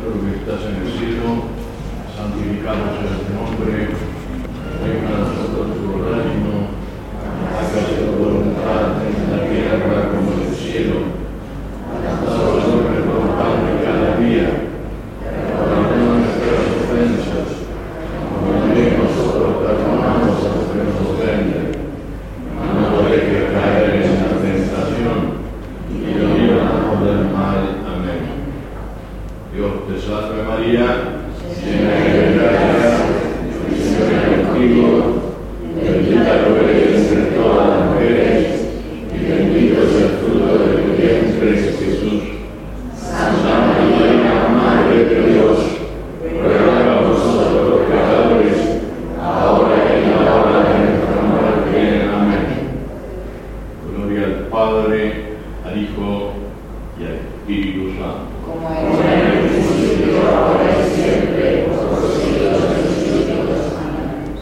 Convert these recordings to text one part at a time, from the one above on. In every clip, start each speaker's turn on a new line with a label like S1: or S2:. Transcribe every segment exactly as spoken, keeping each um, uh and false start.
S1: nuestro que estás en el cielo, santificado sea tu nombre, venga a nosotros tu reino, hágase tu voluntad en la tierra como en el cielo. Danos hoy nuestro pan de cada día, perdona nuestras ofensas, como también nosotros perdonamos a los que nos ofenden. No nos dejes caer en la tentación, y líbranos del mal. Amén. Dios te salve María, llena de gracia, el Señor es contigo, bendita tú eres entre todas las mujeres, y bendito es el fruto de tu vientre, Jesús. Santa María, Madre de Dios, ruega por nosotros los pecadores, ahora y en la hora de nuestra muerte. Amén. Gloria al Padre, al Hijo y al Espíritu Santo.
S2: Como era en el principio, ahora y siempre, por los siglos de los siglos. Amén.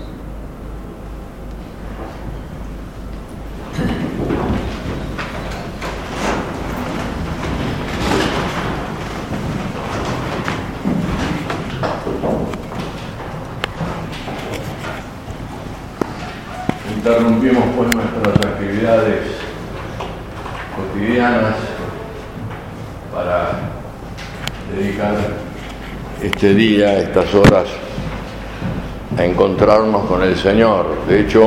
S1: Interrumpimos pues nuestras actividades cotidianas para dedicar este día, estas horas, a encontrarnos con el Señor. De hecho,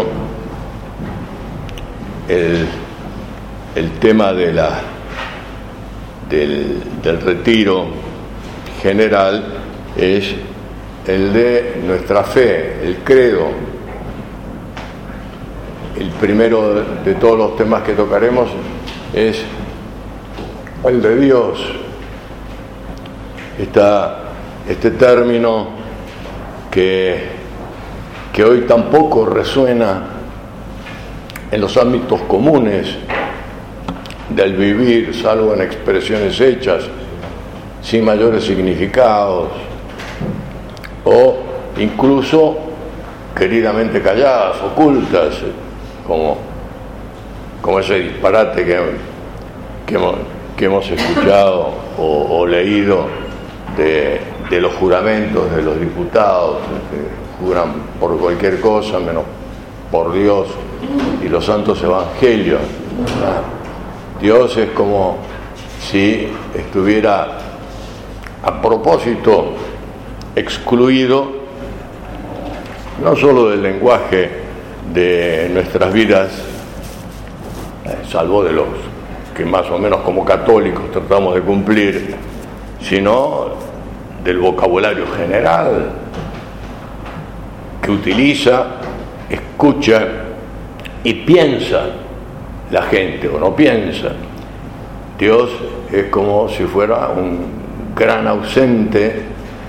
S1: el, el tema de la, del, del retiro general es el de nuestra fe, el credo. El primero de todos los temas que tocaremos es el de Dios. Esta, este término que, que hoy tampoco resuena en los ámbitos comunes del vivir, salvo en expresiones hechas, sin mayores significados, o incluso queridamente calladas, ocultas, como, como ese disparate que, que, hemos, que hemos escuchado o, o leído de, de los juramentos de los diputados, que juran por cualquier cosa menos por Dios y los santos evangelios. Dios es como si estuviera a propósito excluido no solo del lenguaje de nuestras vidas, salvo de los que más o menos como católicos tratamos de cumplir, sino del vocabulario general que utiliza, escucha y piensa la gente o no piensa. Dios es como si fuera un gran ausente,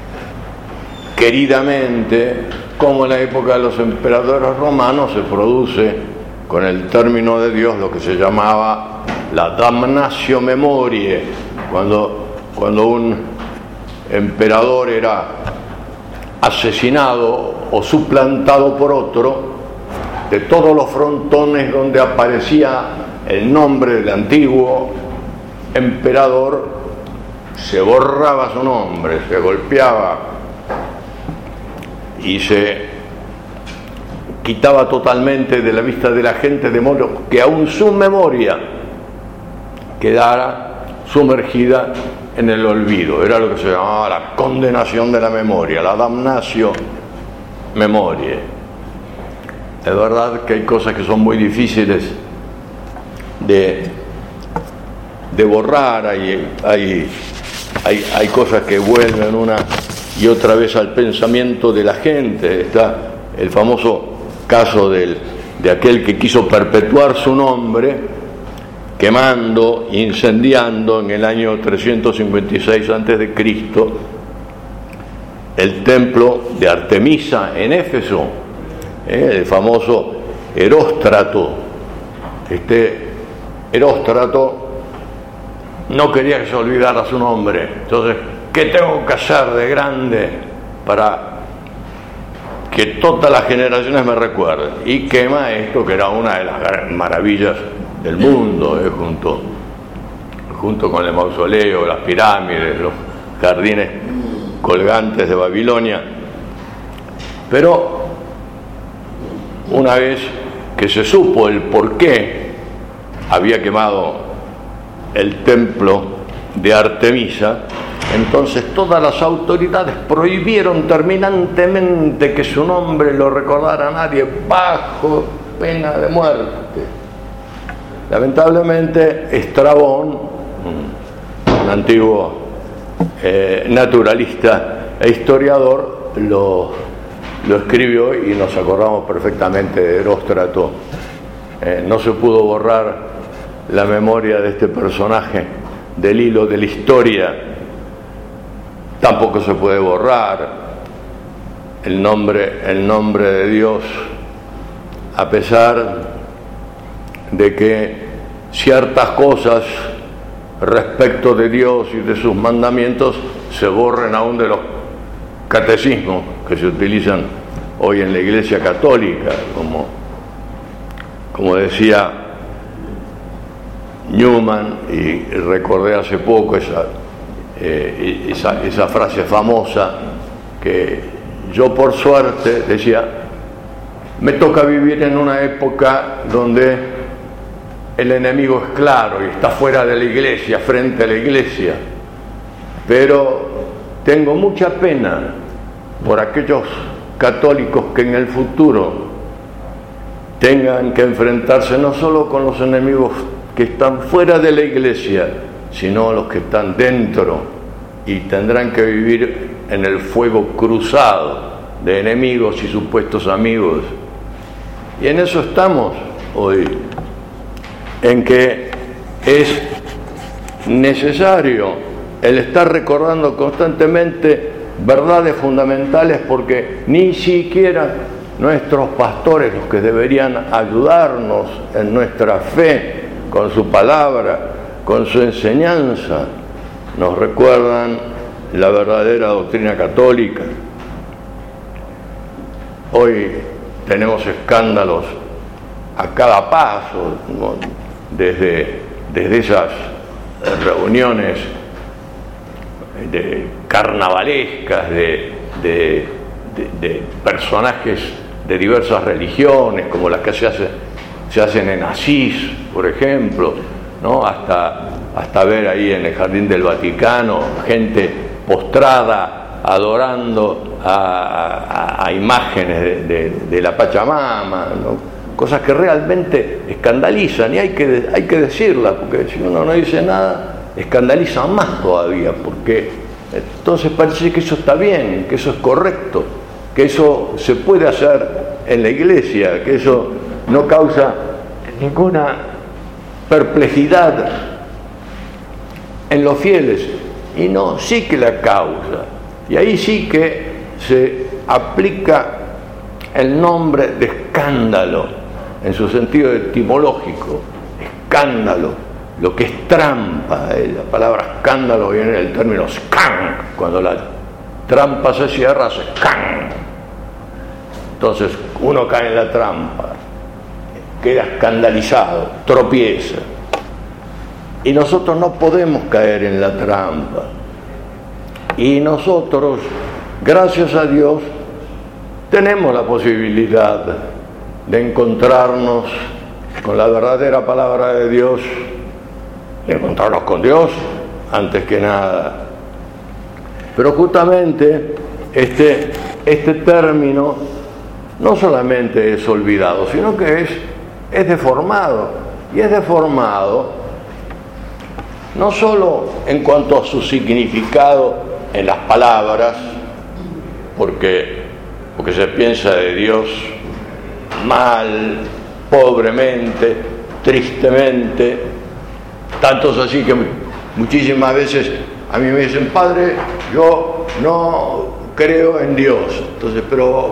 S1: queridamente, como en la época de los emperadores romanos se produce con el término de Dios lo que se llamaba la damnatio memoriae, cuando, cuando un emperador era asesinado o suplantado por otro, de todos los frontones donde aparecía el nombre del antiguo emperador, se borraba su nombre, se golpeaba y se quitaba totalmente de la vista de la gente, de modo que aún su memoria quedara sumergida en el olvido. Era lo que se llamaba la condenación de la memoria, la damnatio memoriae. Es verdad que hay cosas que son muy difíciles de, de borrar, hay, hay, hay, hay cosas que vuelven una y otra vez al pensamiento de la gente. Está el famoso caso del, de aquel que quiso perpetuar su nombre quemando, incendiando en el año trescientos cincuenta y seis antes de Cristo el templo de Artemisa en Éfeso, eh, el famoso Eróstrato. Este Eróstrato no quería que se olvidara su nombre. Entonces, ¿qué tengo que hacer de grande para que todas las generaciones me recuerden? Y quema esto, que era una de las maravillas del mundo, eh, junto, junto con el mausoleo, las pirámides, los jardines colgantes de Babilonia. Pero una vez que se supo el por qué había quemado el templo de Artemisa, entonces todas las autoridades prohibieron terminantemente que su nombre lo recordara a nadie bajo pena de muerte. Lamentablemente Estrabón, un antiguo eh, naturalista e historiador, lo, lo escribió y nos acordamos perfectamente de Heróstrato. Eh, no se pudo borrar la memoria de este personaje del hilo de la historia. Tampoco se puede borrar el nombre, el nombre de Dios, a pesar de que ciertas cosas respecto de Dios y de sus mandamientos se borren aún de los catecismos que se utilizan hoy en la Iglesia Católica, como, como decía Newman, y recordé hace poco esa, eh, esa, esa frase famosa que yo por suerte decía, me toca vivir en una época donde el enemigo es claro y está fuera de la iglesia, frente a la iglesia, pero tengo mucha pena por aquellos católicos que en el futuro tengan que enfrentarse no solo con los enemigos que están fuera de la iglesia, sino los que están dentro, y tendrán que vivir en el fuego cruzado de enemigos y supuestos amigos. Y en eso estamos hoy, en que es necesario el estar recordando constantemente verdades fundamentales, porque ni siquiera nuestros pastores, los que deberían ayudarnos en nuestra fe con su palabra, con su enseñanza, nos recuerdan la verdadera doctrina católica. Hoy tenemos escándalos a cada paso, ¿no? desde, desde esas reuniones de carnavalescas de, de, de, de personajes de diversas religiones, como las que se, hace, se hacen en Asís, por ejemplo, ¿no? hasta, hasta ver ahí en el Jardín del Vaticano gente postrada adorando a, a, a imágenes de, de, de la Pachamama, ¿no? Cosas que realmente escandalizan, y hay que, hay que decirlas, porque si uno no dice nada, escandaliza más todavía, porque entonces parece que eso está bien, que eso es correcto, que eso se puede hacer en la iglesia, que eso no causa ninguna perplejidad en los fieles, y no, sí que la causa, y ahí sí que se aplica el nombre de escándalo en su sentido etimológico. Escándalo, lo que es trampa, eh, la palabra escándalo viene del término scan, cuando la trampa se cierra, se scan. Entonces uno cae en la trampa, queda escandalizado, tropieza, y nosotros no podemos caer en la trampa, y nosotros, gracias a Dios, tenemos la posibilidad de encontrarnos con la verdadera palabra de Dios, de encontrarnos con Dios antes que nada. Pero justamente este, este término no solamente es olvidado, sino que es, es deformado, y es deformado no solo en cuanto a su significado en las palabras, porque, porque se piensa de Dios mal, pobremente, tristemente, tantos así que muchísimas veces a mí me dicen, padre, yo no creo en Dios. Entonces, pero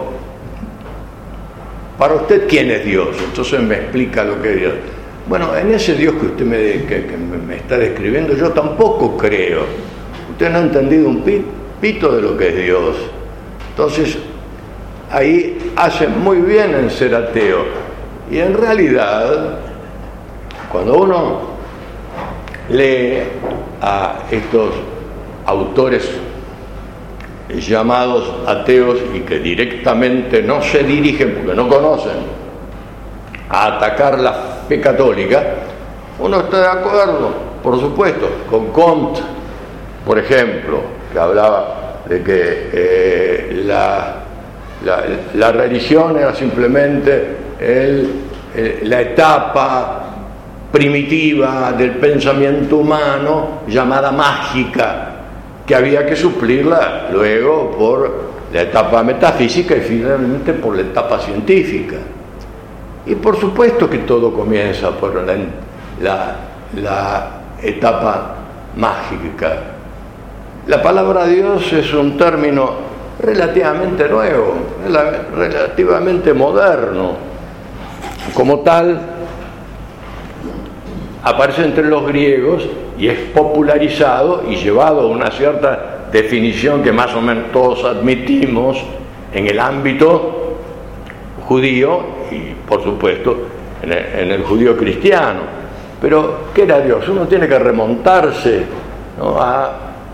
S1: para usted, ¿quién es Dios? Entonces me explica lo que es Dios. Bueno, en ese Dios que usted me, que, que me está describiendo, yo tampoco creo. Usted no ha entendido un pito de lo que es Dios. Entonces, ahí hace muy bien en ser ateo. Y en realidad, cuando uno lee a estos autores llamados ateos y que directamente no se dirigen, porque no conocen, a atacar la fe católica, uno está de acuerdo, por supuesto, con Comte, por ejemplo, que hablaba de que eh, la, la, la religión era simplemente el, el, la etapa primitiva del pensamiento humano llamada mágica, que había que suplirla luego por la etapa metafísica y finalmente por la etapa científica. Y por supuesto que todo comienza por la, la, la etapa mágica. La palabra Dios es un término relativamente nuevo, relativamente moderno. Como tal, aparece entre los griegos y es popularizado y llevado a una cierta definición que más o menos todos admitimos en el ámbito judío y, por supuesto, en el, en el judío cristiano. Pero, ¿qué era Dios? Uno tiene que remontarse, ¿no?, a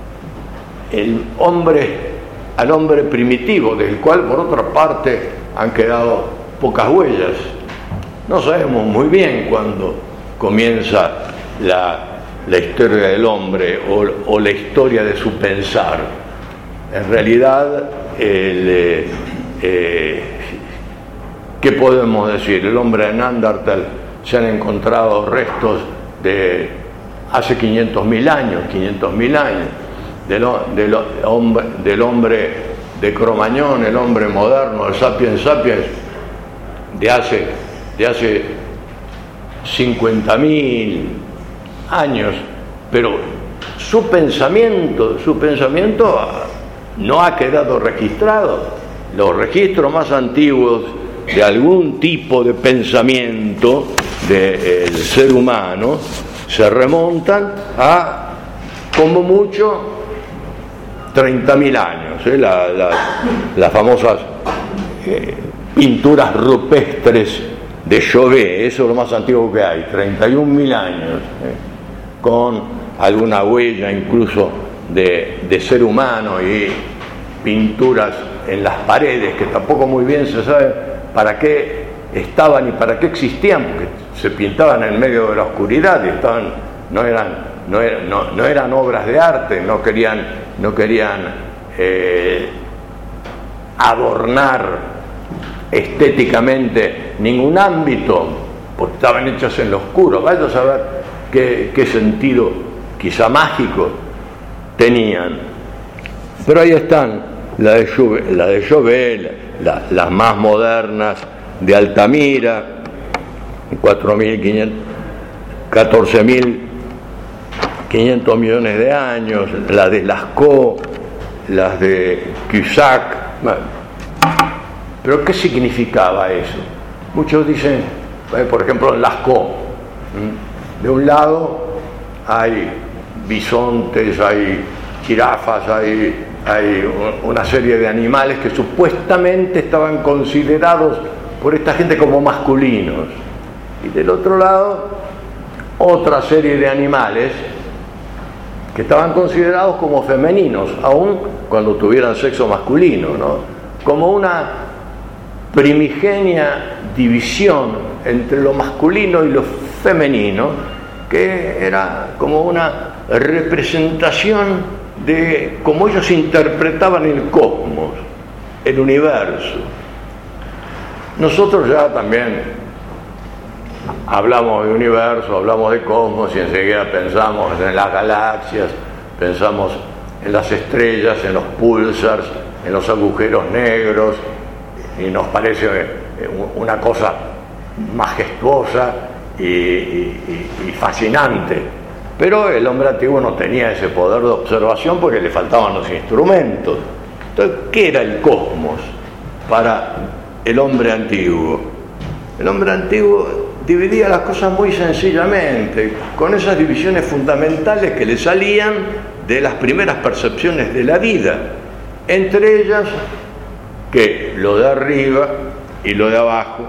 S1: el hombre, al hombre primitivo, del cual, por otra parte, han quedado pocas huellas. No sabemos muy bien cuándo comienza la, la historia del hombre o, o la historia de su pensar. En realidad, el, eh, eh, ¿qué podemos decir? El hombre de Neandertal, se han encontrado restos de hace quinientos mil años, quinientos mil años, del, del, hombre, del hombre de Cromañón, el hombre moderno, el sapiens sapiens, de hace, de hace cincuenta mil años, pero su pensamiento, su pensamiento no ha quedado registrado. Los registros más antiguos de algún tipo de pensamiento del ser humano se remontan a, como mucho, treinta mil años, ¿eh? la, la, las famosas eh, pinturas rupestres de Chauvet, eso es lo más antiguo que hay, treinta y un mil años, ¿eh? con alguna huella incluso de, de ser humano y pinturas en las paredes que tampoco muy bien se sabe para qué estaban y para qué existían, porque se pintaban en medio de la oscuridad y estaban, no eran, no eran, no, no eran obras de arte, no querían, no querían eh, adornar estéticamente ningún ámbito, porque estaban hechas en lo oscuro. Vaya a saber qué, qué sentido quizá mágico tenían. Pero ahí están, la de Chauvet, la de Chauvet, la, las más modernas de Altamira, cuatro mil quinientos, catorce mil quinientos millones de años, la de Lascaux, las de Cusack. Bueno, pero ¿qué significaba eso? Muchos dicen, por ejemplo, en Lascaux, de un lado hay bisontes, hay jirafas, hay, hay una serie de animales que supuestamente estaban considerados por esta gente como masculinos, y del otro lado otra serie de animales que estaban considerados como femeninos, aun cuando tuvieran sexo masculino, ¿no? Como una primigenia división entre lo masculino y lo femenino, que era como una representación de cómo ellos interpretaban el cosmos, el universo. Nosotros ya también hablamos de universo, hablamos de cosmos y enseguida pensamos en las galaxias, pensamos en las estrellas, en los púlsars, en los agujeros negros, y nos parece una cosa majestuosa y, y, y fascinante. Pero el hombre antiguo no tenía ese poder de observación porque le faltaban los instrumentos. Entonces, ¿qué era el cosmos para el hombre antiguo? El hombre antiguo dividía las cosas muy sencillamente, con esas divisiones fundamentales que le salían de las primeras percepciones de la vida, entre ellas que lo de arriba y lo de abajo,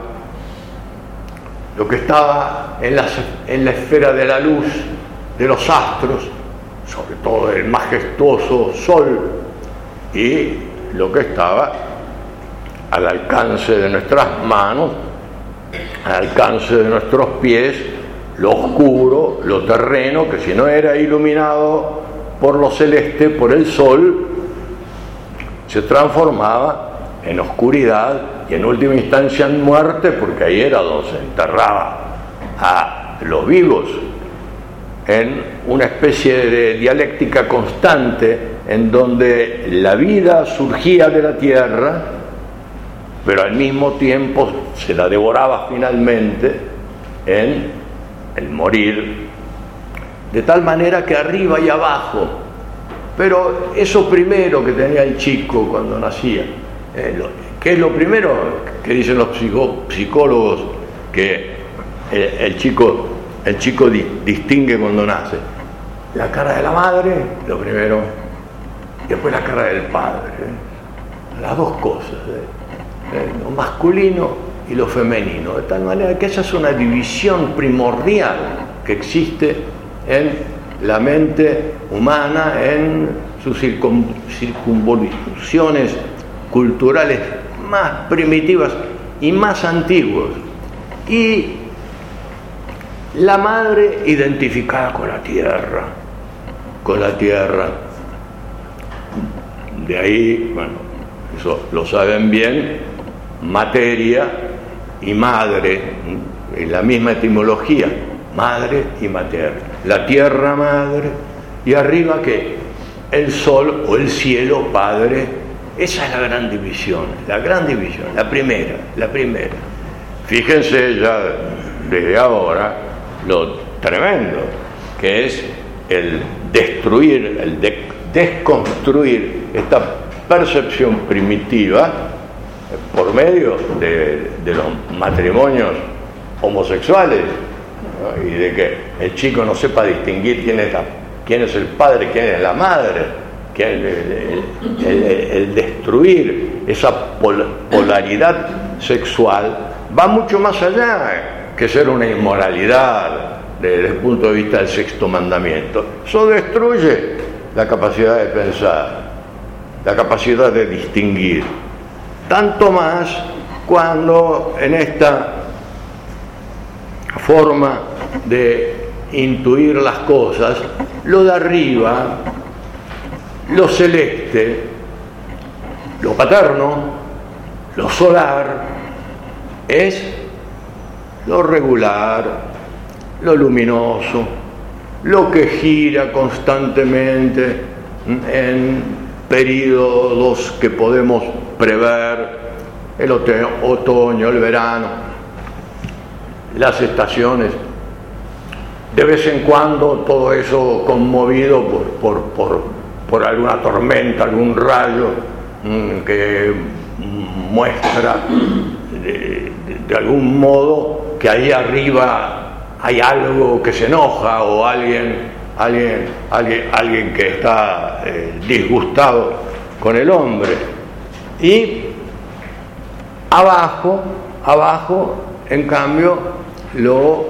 S1: lo que estaba en la, en la esfera de la luz, de los astros, sobre todo el majestuoso Sol, y lo que estaba al alcance de nuestras manos, al alcance de nuestros pies, lo oscuro, lo terreno, que si no era iluminado por lo celeste, por el sol, se transformaba en oscuridad y en última instancia en muerte, porque ahí era donde se enterraba a los vivos, en una especie de dialéctica constante en donde la vida surgía de la tierra, pero al mismo tiempo se la devoraba finalmente en el morir, de tal manera que arriba y abajo. Pero eso primero que tenía el chico cuando nacía, eh, lo, ¿qué es lo primero que dicen los psico, psicólogos que el, el chico, el chico di, distingue cuando nace? La cara de la madre, lo primero, y después la cara del padre, ¿eh? Las dos cosas, ¿eh? Eh, lo masculino y lo femenino, de tal manera que esa es una división primordial que existe en la mente humana, en sus circun, circunvoluciones culturales más primitivas y más antiguas. Y la madre identificada con la tierra, con la tierra. De ahí, bueno, eso lo saben bien, materia y madre, en la misma etimología, madre y materna. La tierra madre y arriba que el sol o el cielo padre. Esa es la gran división, la gran división, la primera, la primera. Fíjense ya desde ahora lo tremendo que es el destruir, el de, desconstruir esta percepción primitiva por medio de, de los matrimonios homosexuales, ¿no? Y de que el chico no sepa distinguir quién es, la, quién es el padre, quién es la madre, que el, el, el, el destruir esa pol, polaridad sexual va mucho más allá que ser una inmoralidad desde el punto de vista del sexto mandamiento. Eso destruye la capacidad de pensar, la capacidad de distinguir, tanto más cuando en esta forma de intuir las cosas, lo de arriba, lo celeste, lo paterno, lo solar, es lo regular, lo luminoso, lo que gira constantemente en periodos que podemos prever, el otoño, el verano, las estaciones. De vez en cuando todo eso conmovido por, por, por, por alguna tormenta, algún rayo mmm, que muestra de, de, de algún modo que ahí arriba hay algo que se enoja o alguien, alguien, alguien, alguien que está eh, disgustado con el hombre. Y abajo, abajo, en cambio, lo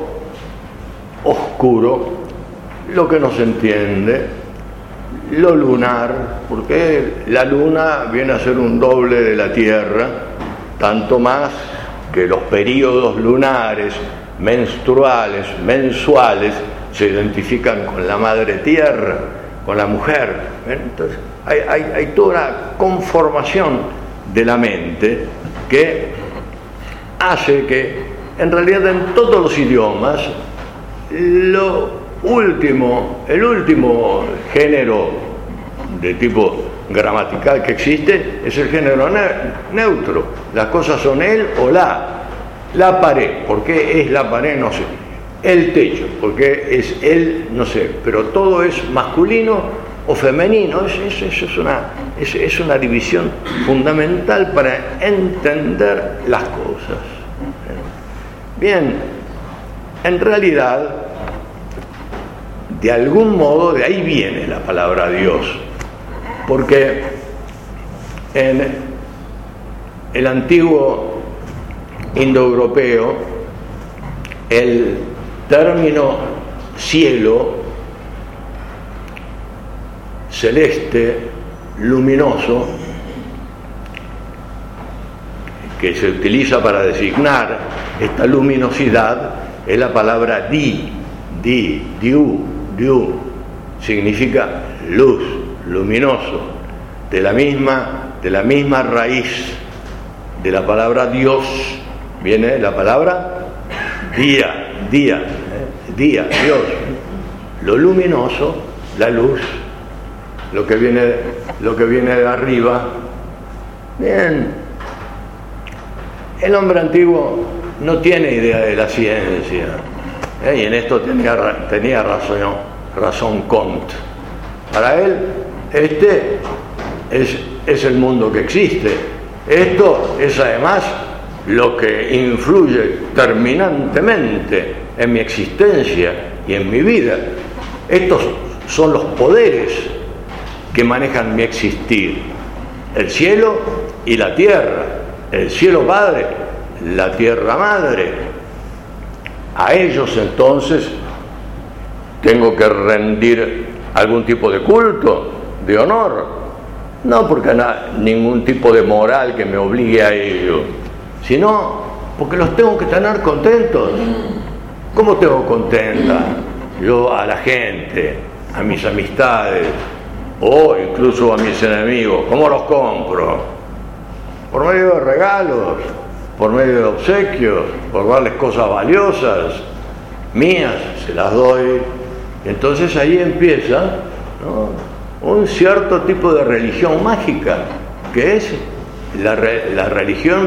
S1: oscuro, lo que no se entiende, lo lunar, porque la luna viene a ser un doble de la Tierra, tanto más que los periodos lunares, menstruales, mensuales, se identifican con la madre tierra, con la mujer. Entonces hay, hay, hay toda una conformación de la mente que hace que en realidad en todos los idiomas lo último, el último género de tipo gramatical que existe es el género neutro. Las cosas son él o la. La pared, ¿por qué es la pared? No sé. El techo, porque es él, no sé. Pero todo es masculino o femenino. Eso, eso es, una, es, es una división fundamental para entender las cosas. Bien, en realidad, de algún modo, de ahí viene la palabra Dios. Porque en el antiguo indoeuropeo, el término cielo, celeste, luminoso que se utiliza para designar esta luminosidad es la palabra di, di, diu, diu, significa luz, luminoso, de la misma, de la misma raíz de la palabra Dios viene la palabra día, día, ¿eh? día, Dios, lo luminoso, la luz, lo que viene, lo que viene de arriba. Bien, el hombre antiguo no tiene idea de la ciencia, ¿eh? y en esto tenía, tenía razón, razón Comte. Para él, este es, es el mundo que existe. Esto es además lo que influye terminantemente en mi existencia y en mi vida. Estos son los poderes que manejan mi existir: el cielo y la tierra, el cielo Padre, la tierra Madre. A ellos entonces tengo que rendir algún tipo de culto, de honor. No porque na, ningún tipo de moral que me obligue a ello, sino porque los tengo que tener contentos. ¿Cómo tengo contenta yo a la gente, a mis amistades o incluso a mis enemigos? ¿Cómo los compro? Por medio de regalos, por medio de obsequios, por darles cosas valiosas mías, se las doy. Entonces ahí empieza, ¿no?, un cierto tipo de religión mágica, que es la, re, la religión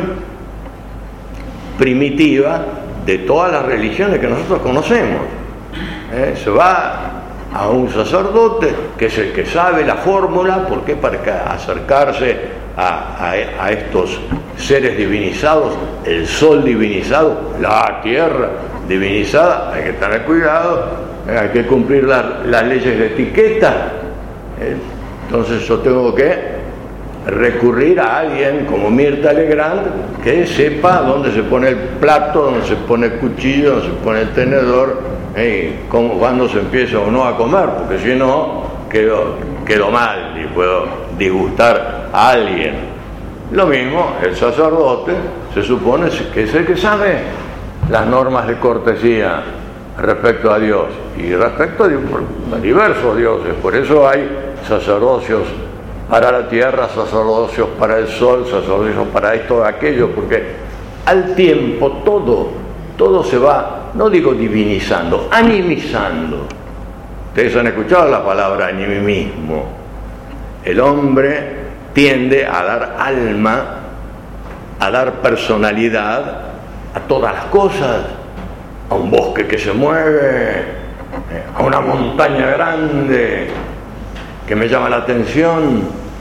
S1: primitiva de todas las religiones que nosotros conocemos. ¿Eh? Se va a un sacerdote que es el que sabe la fórmula, porque para acercarse a, a, a estos seres divinizados, el sol divinizado, la tierra divinizada, hay que tener cuidado, ¿eh? hay que cumplir la, las leyes de etiqueta. Entonces yo tengo que recurrir a alguien como Mirta Legrand que sepa dónde se pone el plato, dónde se pone el cuchillo, dónde se pone el tenedor, ¿eh? Cómo, cuándo se empieza o no a comer, porque si no quedo, quedo mal y puedo disgustar a alguien. Lo mismo, el sacerdote se supone que es el que sabe las normas de cortesía respecto a Dios y respecto a diversos dioses. Por eso hay sacerdocios para la tierra, sacerdocios para el sol, sacerdocios para esto, aquello, porque al tiempo todo, todo se va, no digo divinizando, animizando. Ustedes han escuchado la palabra animismo. El hombre tiende a dar alma, a dar personalidad a todas las cosas, a un bosque que se mueve, a una montaña grande que me llama la atención,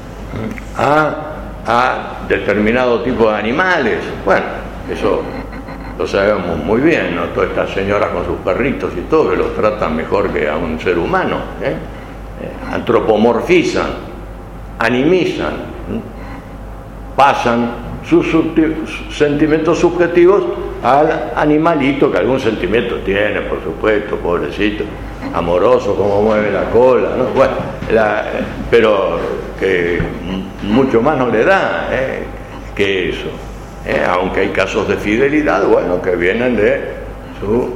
S1: a, a determinado tipo de animales. Bueno, eso lo sabemos muy bien, ¿no? Todas estas señoras con sus perritos y todo, que los tratan mejor que a un ser humano, ¿eh? Eh, antropomorfizan, animizan, ¿eh? pasan sus sentimientos subjetivos al animalito, que algún sentimiento tiene, por supuesto, pobrecito, amoroso, como mueve la cola, ¿no? Bueno, la, pero que mucho más no le da, ¿eh? que eso, ¿eh? aunque hay casos de fidelidad, bueno, que vienen de su,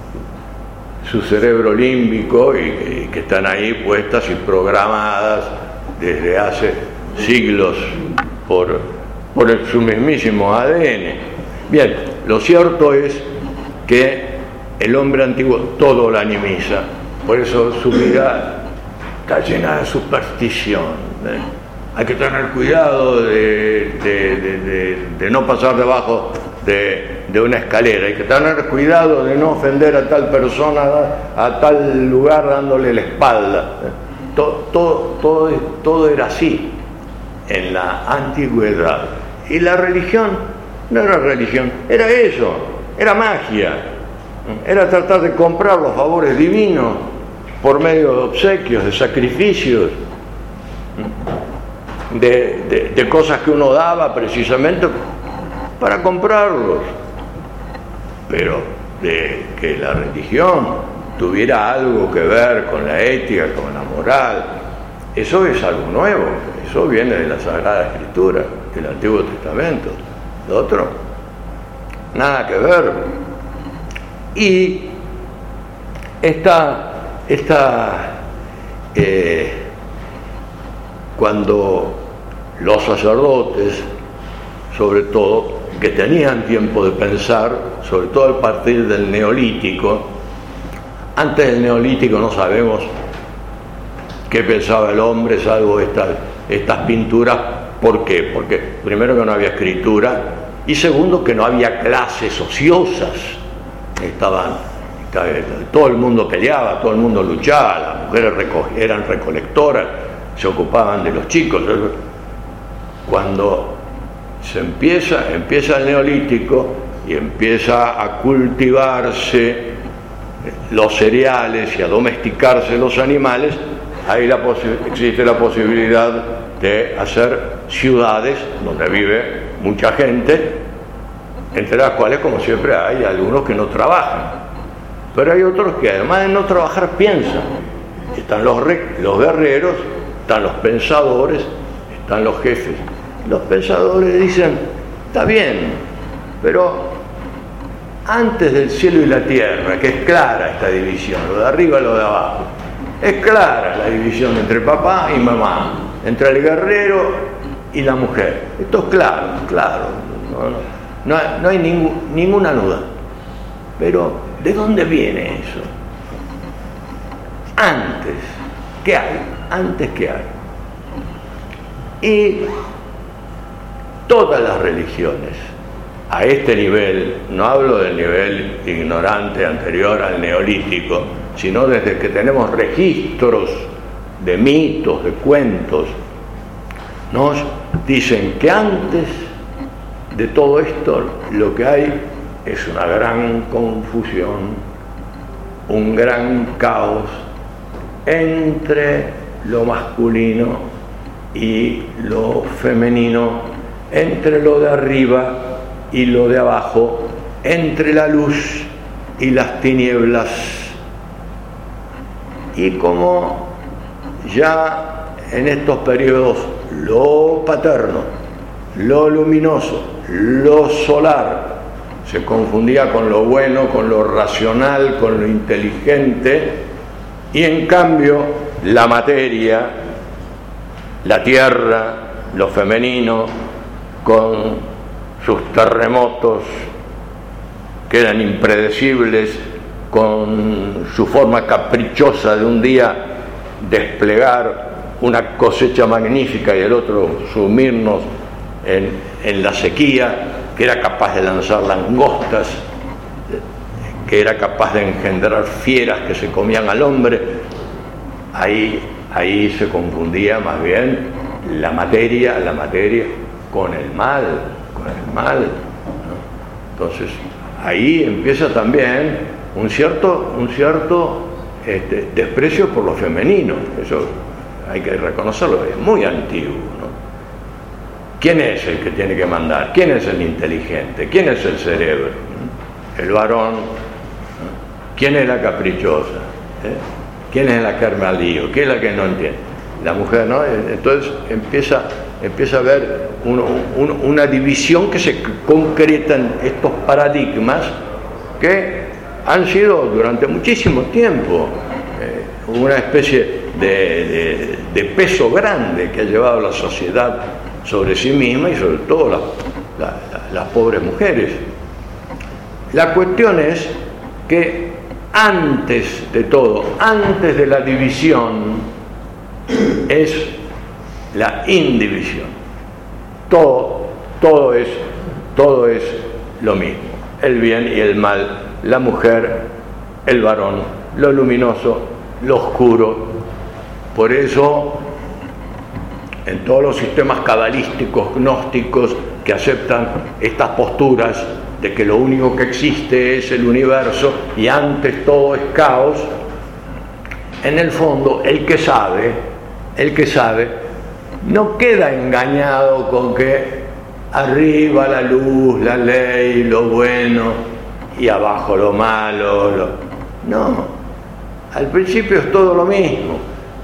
S1: su cerebro límbico y, y que están ahí puestas y programadas desde hace siglos por, por el, su mismísimo A D N. Bien, lo cierto es que el hombre antiguo todo lo animiza, por eso su vida está llena de superstición, ¿eh? Hay que tener cuidado de, de, de, de, de no pasar debajo de, de una escalera, hay que tener cuidado de no ofender a tal persona, a tal lugar dándole la espalda. ¿eh? Todo, todo, todo, todo era así en la antigüedad. Y la religión no era religión, era eso, era magia, era tratar de comprar los favores divinos por medio de obsequios, de sacrificios, de, de, de cosas que uno daba precisamente para comprarlos. Pero de que la religión tuviera algo que ver con la ética, con la moral, Eso es algo nuevo, eso viene de la Sagrada Escritura, del Antiguo Testamento. Lo otro, nada que ver. Y esta, esta eh, cuando los sacerdotes, sobre todo, que tenían tiempo de pensar, sobre todo a partir del Neolítico, antes del Neolítico no sabemos qué pensaba el hombre, salvo estas, estas pinturas. ¿Por qué? Porque primero que no había escritura y segundo que no había clases ociosas. Estaban, estaba, todo el mundo peleaba, todo el mundo luchaba, las mujeres reco- eran recolectoras, se ocupaban de los chicos. Cuando se empieza, empieza el Neolítico y empieza a cultivarse los cereales y a domesticarse los animales, ahí la posi- existe la posibilidad de hacer ciudades donde vive mucha gente, entre las cuales, como siempre, hay algunos que no trabajan, pero hay otros que además de no trabajar piensan. Están los, re- los guerreros, están los pensadores, están los jefes. Los pensadores dicen, está bien, pero antes del cielo y la tierra, que es clara esta división, lo de arriba y lo de abajo, es clara la división entre papá y mamá, entre el guerrero y la mujer. Esto es claro, claro, no, no, no hay, no hay ningún, ninguna duda. Pero, ¿de dónde viene eso? Antes, ¿qué hay? Antes, ¿qué hay? Y todas las religiones, a este nivel, no hablo del nivel ignorante anterior al Neolítico, sino desde que tenemos registros de mitos, de cuentos, nos dicen que antes de todo esto lo que hay es una gran confusión, un gran caos entre lo masculino y lo femenino, entre lo de arriba y lo de abajo, entre la luz y las tinieblas. Y como ya en estos periodos lo paterno, lo luminoso, lo solar se confundía con lo bueno, con lo racional, con lo inteligente, y en cambio la materia, la tierra, lo femenino, con sus terremotos que eran impredecibles, con su forma caprichosa de un día desplegar una cosecha magnífica y el otro sumirnos en, en la sequía, que era capaz de lanzar langostas, que era capaz de engendrar fieras que se comían al hombre. Ahí, ahí se confundía más bien la materia, la materia con el mal, con el mal, ¿no? Entonces, ahí empieza también un cierto, un cierto este, desprecio por lo femenino. Eso hay que reconocerlo, es muy antiguo, ¿no? ¿Quién es el que tiene que mandar? ¿Quién es el inteligente? ¿Quién es el cerebro? El varón. ¿No? ¿Quién es la caprichosa? ¿Eh? ¿Quién es la que arma al lío? ¿Quién es la que no entiende? La mujer, ¿no? Entonces empieza, empieza a haber uno, un, una división que se concreta en estos paradigmas que han sido durante muchísimo tiempo eh, una especie de, de, de peso grande que ha llevado la sociedad sobre sí misma y sobre todo la, la, la, las pobres mujeres. La cuestión es que antes de todo, antes de la división, es la indivisión. Todo, todo es, todo es lo mismo. El bien y el mal, la mujer, el varón, lo luminoso, lo oscuro. Por eso, en todos los sistemas cabalísticos, gnósticos, que aceptan estas posturas de que lo único que existe es el universo y antes todo es caos, en el fondo el que sabe, el que sabe, no queda engañado con que arriba la luz, la ley, lo bueno y abajo lo malo. Lo... No, al principio es todo lo mismo.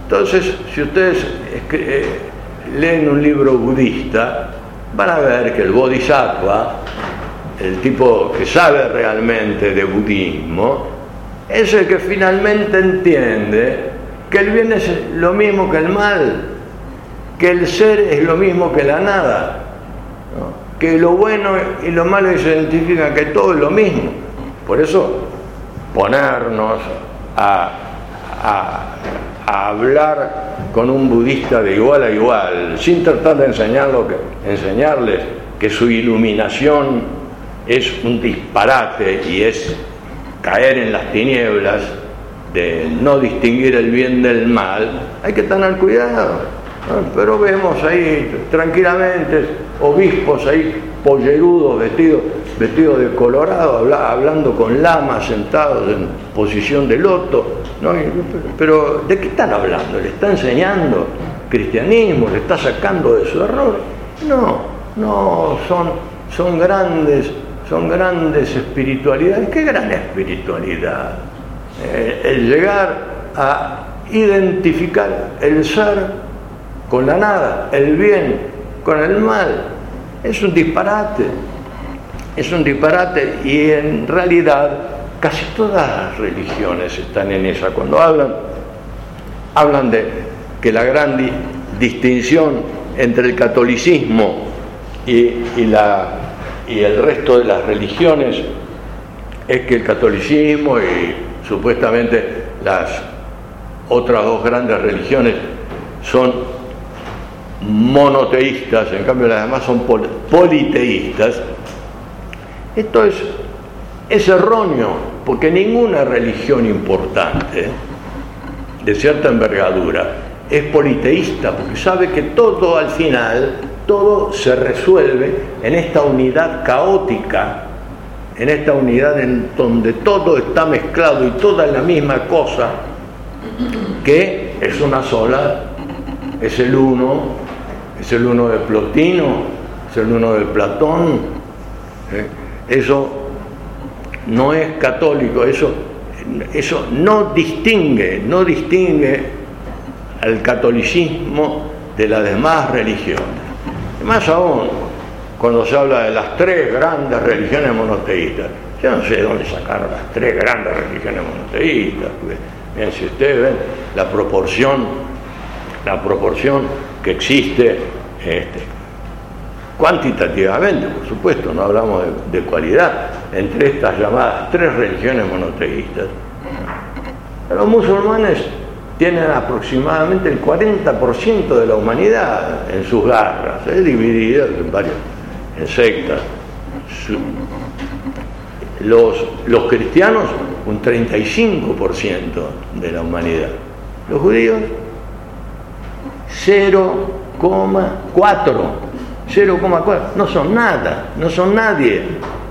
S1: Entonces, si ustedes eh, leen un libro budista, van a ver que el Bodhisattva, el tipo que sabe realmente de budismo, es el que finalmente entiende que el bien es lo mismo que el mal, que el ser es lo mismo que la nada, ¿no? Que lo bueno y lo malo se identifican, que todo es lo mismo. Por eso, ponernos a, a, a hablar con un budista de igual a igual, sin tratar de enseñarlo, enseñarles que su iluminación es un disparate y es caer en las tinieblas de no distinguir el bien del mal, hay que tener cuidado, ¿no? Pero vemos ahí tranquilamente obispos ahí pollerudos, vestidos, vestidos de colorado, habla, hablando con lamas sentados en posición de loto, ¿no? Pero ¿de qué están hablando? ¿Le está enseñando cristianismo? ¿Le está sacando de su error? No, no, son, son grandes, son grandes espiritualidades. ¿Qué gran espiritualidad? Eh, el llegar a identificar el ser con la nada, el bien con el mal, es un disparate, es un disparate y en realidad casi todas las religiones están en esa. Cuando hablan, hablan de que la gran di- distinción entre el catolicismo y, y, la, y el resto de las religiones es que el catolicismo y supuestamente las otras dos grandes religiones son monoteístas, en cambio las demás son pol- politeístas. Esto es, es erróneo, porque ninguna religión importante de cierta envergadura es politeísta, porque sabe que todo al final, todo se resuelve en esta unidad caótica, en esta unidad en donde todo está mezclado y toda es la misma cosa, que es una sola, es el uno, es el uno de Plotino, es el uno de Platón. ¿eh? Eso no es católico, eso, eso no distingue, no distingue al catolicismo de las demás religiones. Y más aún, cuando se habla de las tres grandes religiones monoteístas, yo no sé de dónde sacaron las tres grandes religiones monoteístas, porque, bien, si ustedes ven la proporción, la proporción que existe este, cuantitativamente, por supuesto, no hablamos de, de cualidad, entre estas llamadas tres religiones monoteístas. Los musulmanes tienen aproximadamente el cuarenta por ciento de la humanidad en sus garras, ¿eh? divididas en varias en sectas. Los, los cristianos, un treinta y cinco por ciento de la humanidad. Los judíos, cero coma cuatro, cero coma cuatro, no son nada, no son nadie,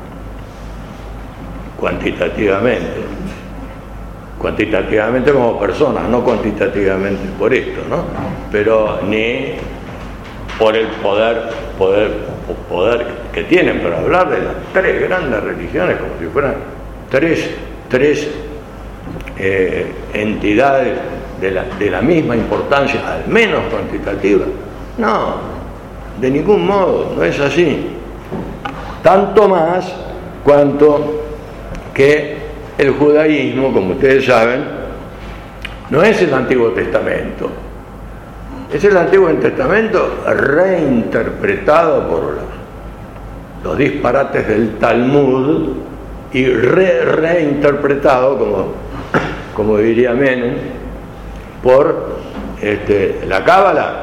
S1: cuantitativamente, cuantitativamente como personas, no cuantitativamente por esto, ¿no? Pero ni por el poder, poder, poder que tienen, pero hablar de las tres grandes religiones como si fueran tres, tres eh, entidades de la, de la misma importancia, al menos cuantitativa, no, de ningún modo, no es así. Tanto más cuanto que el judaísmo, como ustedes saben, no es el Antiguo Testamento, es el Antiguo Testamento reinterpretado por los, los disparates del Talmud y re, reinterpretado, como, como diría Menem, por este, la Cábala.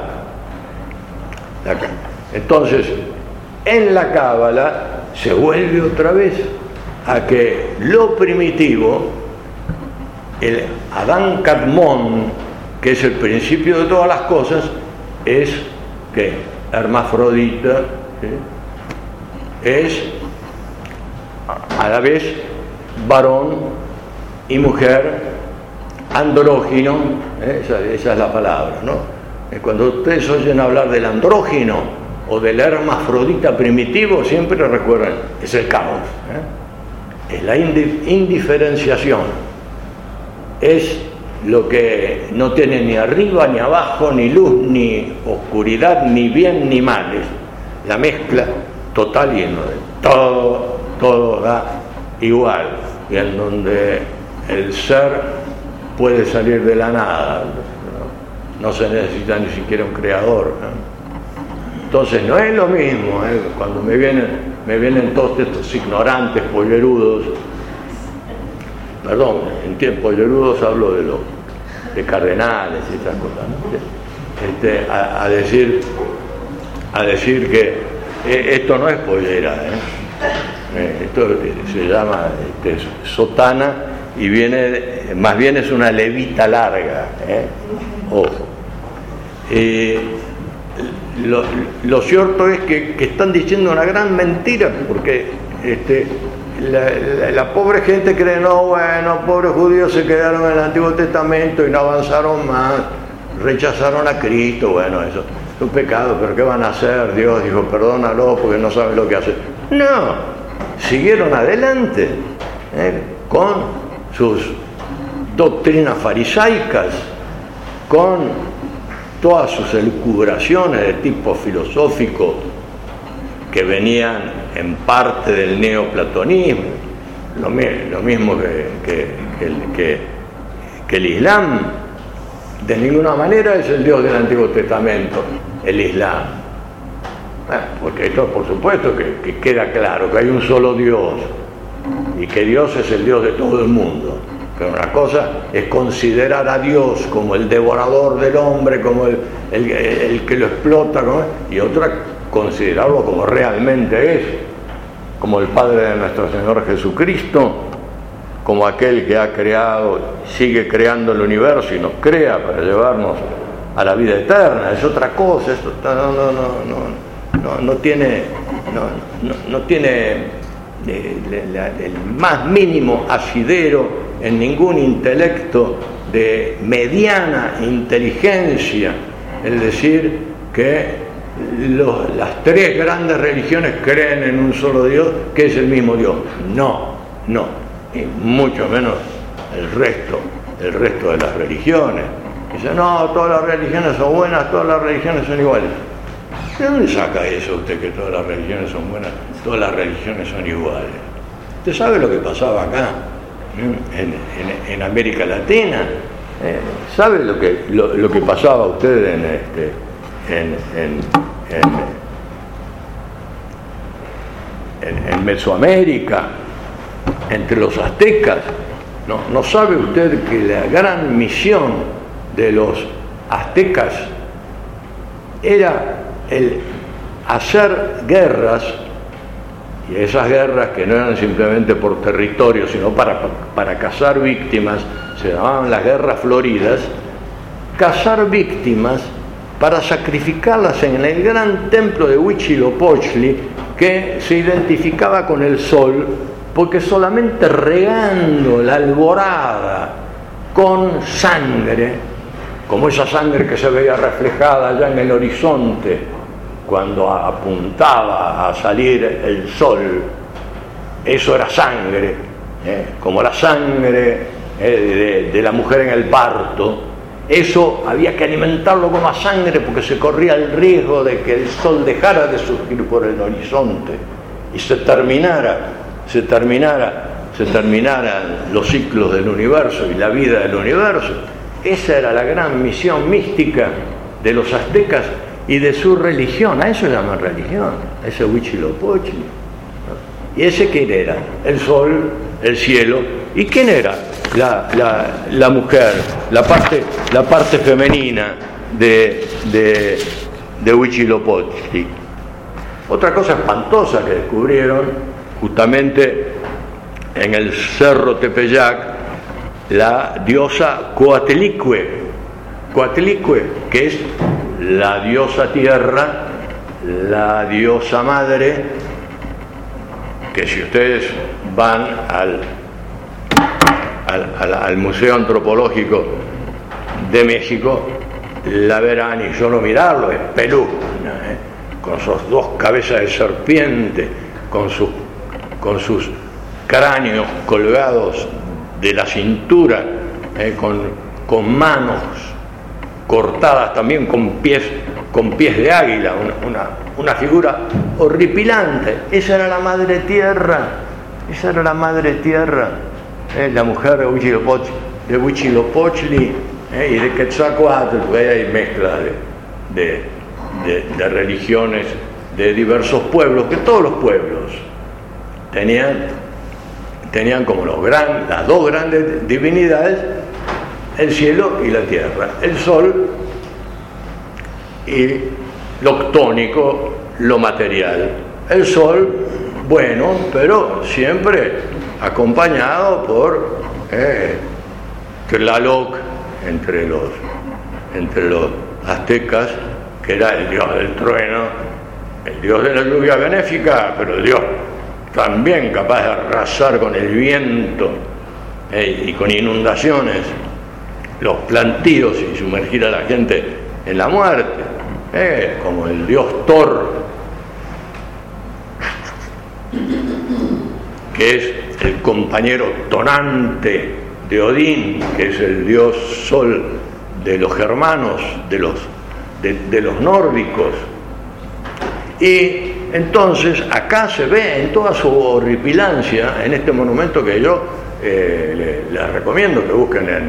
S1: Entonces, en la Cábala se vuelve otra vez a que lo primitivo, el Adán Kadmon, que es el principio de todas las cosas, es que hermafrodita, ¿sí? Es a la vez varón y mujer, andrógino, ¿eh? esa, esa es la palabra, ¿no? Cuando ustedes oyen hablar del andrógino o del hermafrodita primitivo, siempre recuerden, es el caos, ¿eh? Es la indiferenciación, es lo que no tiene ni arriba, ni abajo, ni luz, ni oscuridad, ni bien, ni mal. Es la mezcla total y en donde todo, todo da igual, y en donde el ser puede salir de la nada, no, no se necesita ni siquiera un creador, ¿no? Entonces no es lo mismo, ¿eh? Cuando me vienen, me vienen todos estos ignorantes pollerudos, perdón, en tiempos pollerudos hablo de los de cardenales y estas cosas, ¿no? Este, a, a decir a decir que eh, esto no es pollera, ¿eh? Eh, esto se llama este, sotana y viene, más bien es una levita larga, ¿eh? Ojo. Eh, lo, lo cierto es que, que están diciendo una gran mentira, porque este, la, la, la pobre gente cree, no, bueno, pobres judíos se quedaron en el Antiguo Testamento y no avanzaron más, rechazaron a Cristo, bueno, eso es un pecado, pero ¿qué van a hacer? Dios dijo, perdónalo porque no saben lo que hacen. No, siguieron adelante, ¿eh? Con sus doctrinas farisaicas, con todas sus elucubraciones de tipo filosófico que venían en parte del neoplatonismo, lo, lo mismo que, que, que, que, que el Islam. De ninguna manera es el Dios del Antiguo Testamento, el Islam. Bueno, porque esto por supuesto que, que queda claro que hay un solo Dios y que Dios es el Dios de todo el mundo. Pero una cosa es considerar a Dios como el devorador del hombre, como el, el, el que lo explota, como, y otra considerarlo como realmente es, como el Padre de nuestro Señor Jesucristo, como aquel que ha creado, sigue creando el universo y nos crea para llevarnos a la vida eterna. Es otra cosa, esto no, no, no, no, no, no tiene, no, no, no tiene eh, la, el más mínimo asidero en ningún intelecto de mediana inteligencia el decir que los, las tres grandes religiones creen en un solo Dios, que es el mismo Dios. No, no, y mucho menos el resto, el resto de las religiones. Dicen, no, todas las religiones son buenas, todas las religiones son iguales. ¿De dónde saca eso usted, que todas las religiones son buenas, todas las religiones son iguales? ¿Usted sabe lo que pasaba acá? En, en, en América Latina, eh, ¿sabe lo que, lo, lo que pasaba usted en, este, en, en, en, en, en Mesoamérica, entre los aztecas? ¿No, ¿No sabe usted que la gran misión de los aztecas era el hacer guerras? Y esas guerras, que no eran simplemente por territorio, sino para, para cazar víctimas, se llamaban las guerras floridas, cazar víctimas para sacrificarlas en el gran templo de Huitzilopochtli, que se identificaba con el sol, porque solamente regando la alborada con sangre, como esa sangre que se veía reflejada allá en el horizonte, cuando apuntaba a salir el sol, eso era sangre, ¿eh? Como la sangre eh, de, de la mujer en el parto. Eso había que alimentarlo con más sangre porque se corría el riesgo de que el sol dejara de surgir por el horizonte y se terminara, se terminara, se terminaran los ciclos del universo y la vida del universo. Esa era la gran misión mística de los aztecas y de su religión. A eso llaman religión, a ese Huitzilopochtli, ¿no? ¿Y ese quién era? El sol, el cielo. ¿Y quién era? La, la, la mujer, la parte, la parte femenina de, de, de Huitzilopochtli. Otra cosa espantosa que descubrieron justamente en el Cerro Tepeyac, la diosa Coatlicue, Coatlicue, que es la diosa tierra, la diosa madre, que si ustedes van al, al, al, al Museo Antropológico de México, la verán, y solo mirarlo es peludo, ¿eh? Con sus dos cabezas de serpiente, con sus, con sus cráneos colgados de la cintura, ¿eh? con, con manos cortadas también con pies, con pies de águila, una, una, una figura horripilante. Esa era la madre tierra, esa era la madre tierra, eh, la mujer de Huitzilopochtli, de Huitzilopochtli eh, y de Quetzalcóatl, porque hay mezcla de, de, de, de religiones de diversos pueblos, que todos los pueblos tenían, tenían como los gran, las dos grandes divinidades, el cielo y la tierra, el sol y lo tónico, lo material. El sol, bueno, pero siempre acompañado por eh, Tlaloc, entre los, entre los aztecas, que era el dios del trueno, el dios de la lluvia benéfica, pero el dios también capaz de arrasar con el viento eh, y con inundaciones los plantíos y sumergir a la gente en la muerte, eh, como el dios Thor, que es el compañero tonante de Odín, que es el dios sol de los germanos, de los, de, de los nórdicos. Y entonces acá se ve en toda su horripilancia, en este monumento que yo eh, les le recomiendo que busquen en,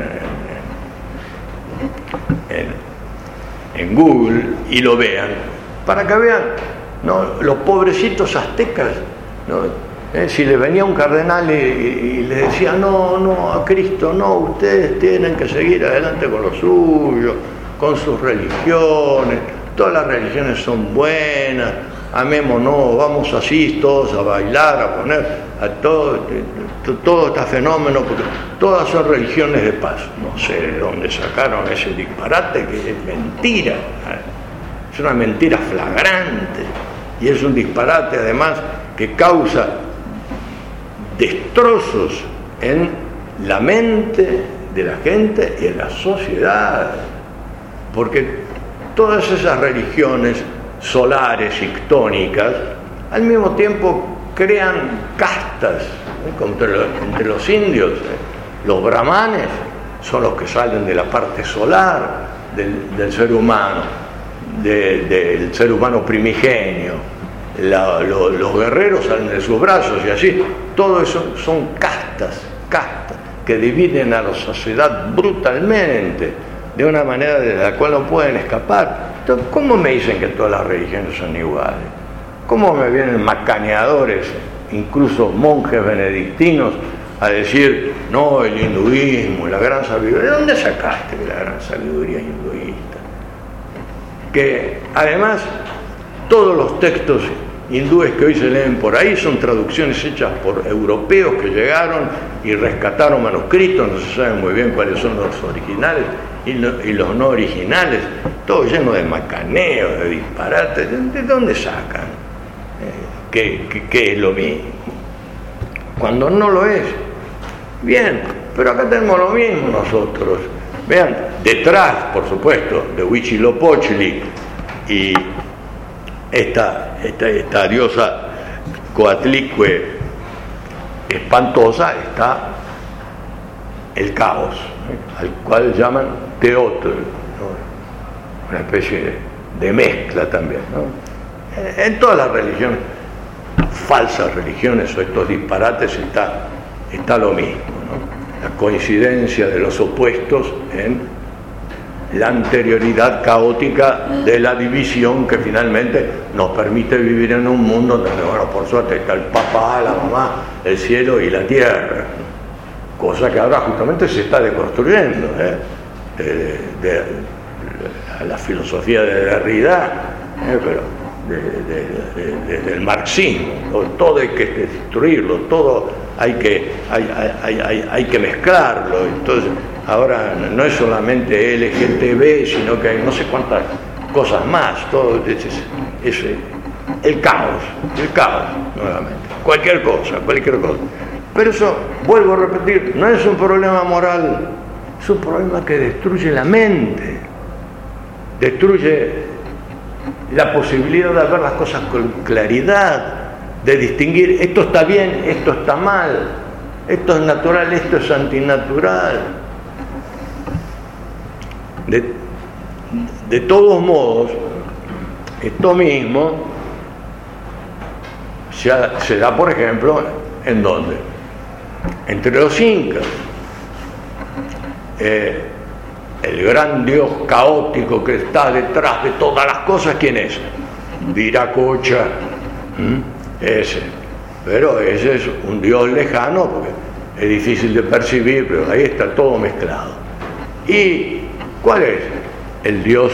S1: en, en Google y lo vean, para que vean, ¿no?, los pobrecitos aztecas, ¿no? Eh, si le venía un cardenal y, y, y le decía, no, no, a Cristo, no, ustedes tienen que seguir adelante con lo suyo, con sus religiones, todas las religiones son buenas, amémonos, vamos así todos a bailar, a poner a todo, todo este fenómeno, porque todas son religiones de paz. No sé de dónde sacaron ese disparate, que es mentira, es una mentira flagrante, y es un disparate además que causa destrozos en la mente de la gente y en la sociedad, porque todas esas religiones solares y ctónicas al mismo tiempo crean castas, ¿eh?, entre, los, entre los indios. ¿eh? Los brahmanes son los que salen de la parte solar del, del ser humano, de, del ser humano primigenio. La, lo, los guerreros salen de sus brazos y así. Todo eso son castas, castas que dividen a la sociedad brutalmente, de una manera de la cual no pueden escapar. Entonces, ¿cómo me dicen que todas las religiones son iguales? ¿Cómo me vienen macaneadores, incluso monjes benedictinos, a decir, no, el hinduismo, la gran sabiduría? ¿De dónde sacaste la gran sabiduría hinduista? Que además todos los textos hindúes que hoy se leen por ahí son traducciones hechas por europeos que llegaron y rescataron manuscritos, no se sabe muy bien cuáles son los originales y, lo, y los no originales, todo lleno de macaneos, de disparates. ¿De dónde sacan? Eh, ¿qué, qué, qué es lo mismo? Cuando no lo es. Bien, pero acá tenemos lo mismo nosotros. Vean, detrás, por supuesto, de Huitzilopochtli y esta, esta, esta diosa Coatlicue espantosa, está el caos, ¿eh?, al cual llaman Teotl, ¿no?, una especie de, de mezcla también, ¿no? En todas las religiones, falsas religiones o estos disparates, está, está lo mismo, ¿no? La coincidencia de los opuestos en la anterioridad caótica de la división que finalmente nos permite vivir en un mundo donde, bueno, por suerte está el papá, la mamá, el cielo y la tierra, cosa que ahora justamente se está deconstruyendo, ¿eh? de, de, de, de la filosofía de Derrida, ¿eh? pero desde de, de, de, el marxismo, todo hay que destruirlo, todo hay que, hay, hay, hay, hay que mezclarlo. Entonces ahora no es solamente L G T B, sino que hay no sé cuántas cosas más, todo es, es el caos, el caos nuevamente, cualquier cosa, cualquier cosa. Pero eso, vuelvo a repetir, no es un problema moral, es un problema que destruye la mente, destruye la posibilidad de ver las cosas con claridad, de distinguir esto está bien, esto está mal, esto es natural, esto es antinatural. De, de todos modos, esto mismo se, se da, por ejemplo, ¿en dónde? Entre los incas. Eh, el gran dios caótico que está detrás de todas las cosas, ¿quién es? Viracocha. ¿Mm? Ese. Pero ese es un dios lejano, porque es difícil de percibir, pero ahí está todo mezclado. ¿Y cuál es? El dios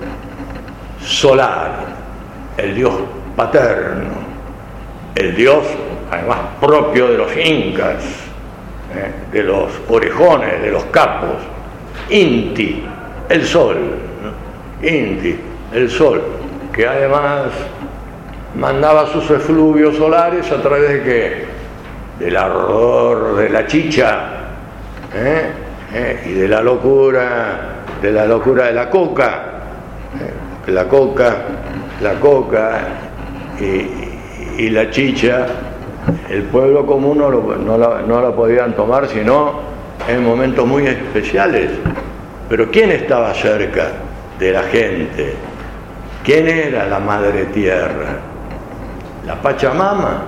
S1: solar, el dios paterno, el dios además propio de los incas, ¿eh? de los orejones, de los capos, Inti, el sol, ¿no? Inti, el sol, que además mandaba sus efluvios solares a través de qué? Del ardor de la chicha, ¿eh? ¿Eh? y de la locura, de la locura de la coca, ¿eh? la coca, la coca y, y la chicha, el pueblo común no, lo, no, la, no la podían tomar sino en momentos muy especiales. Pero ¿quién estaba cerca de la gente? ¿Quién era la madre tierra? La Pachamama,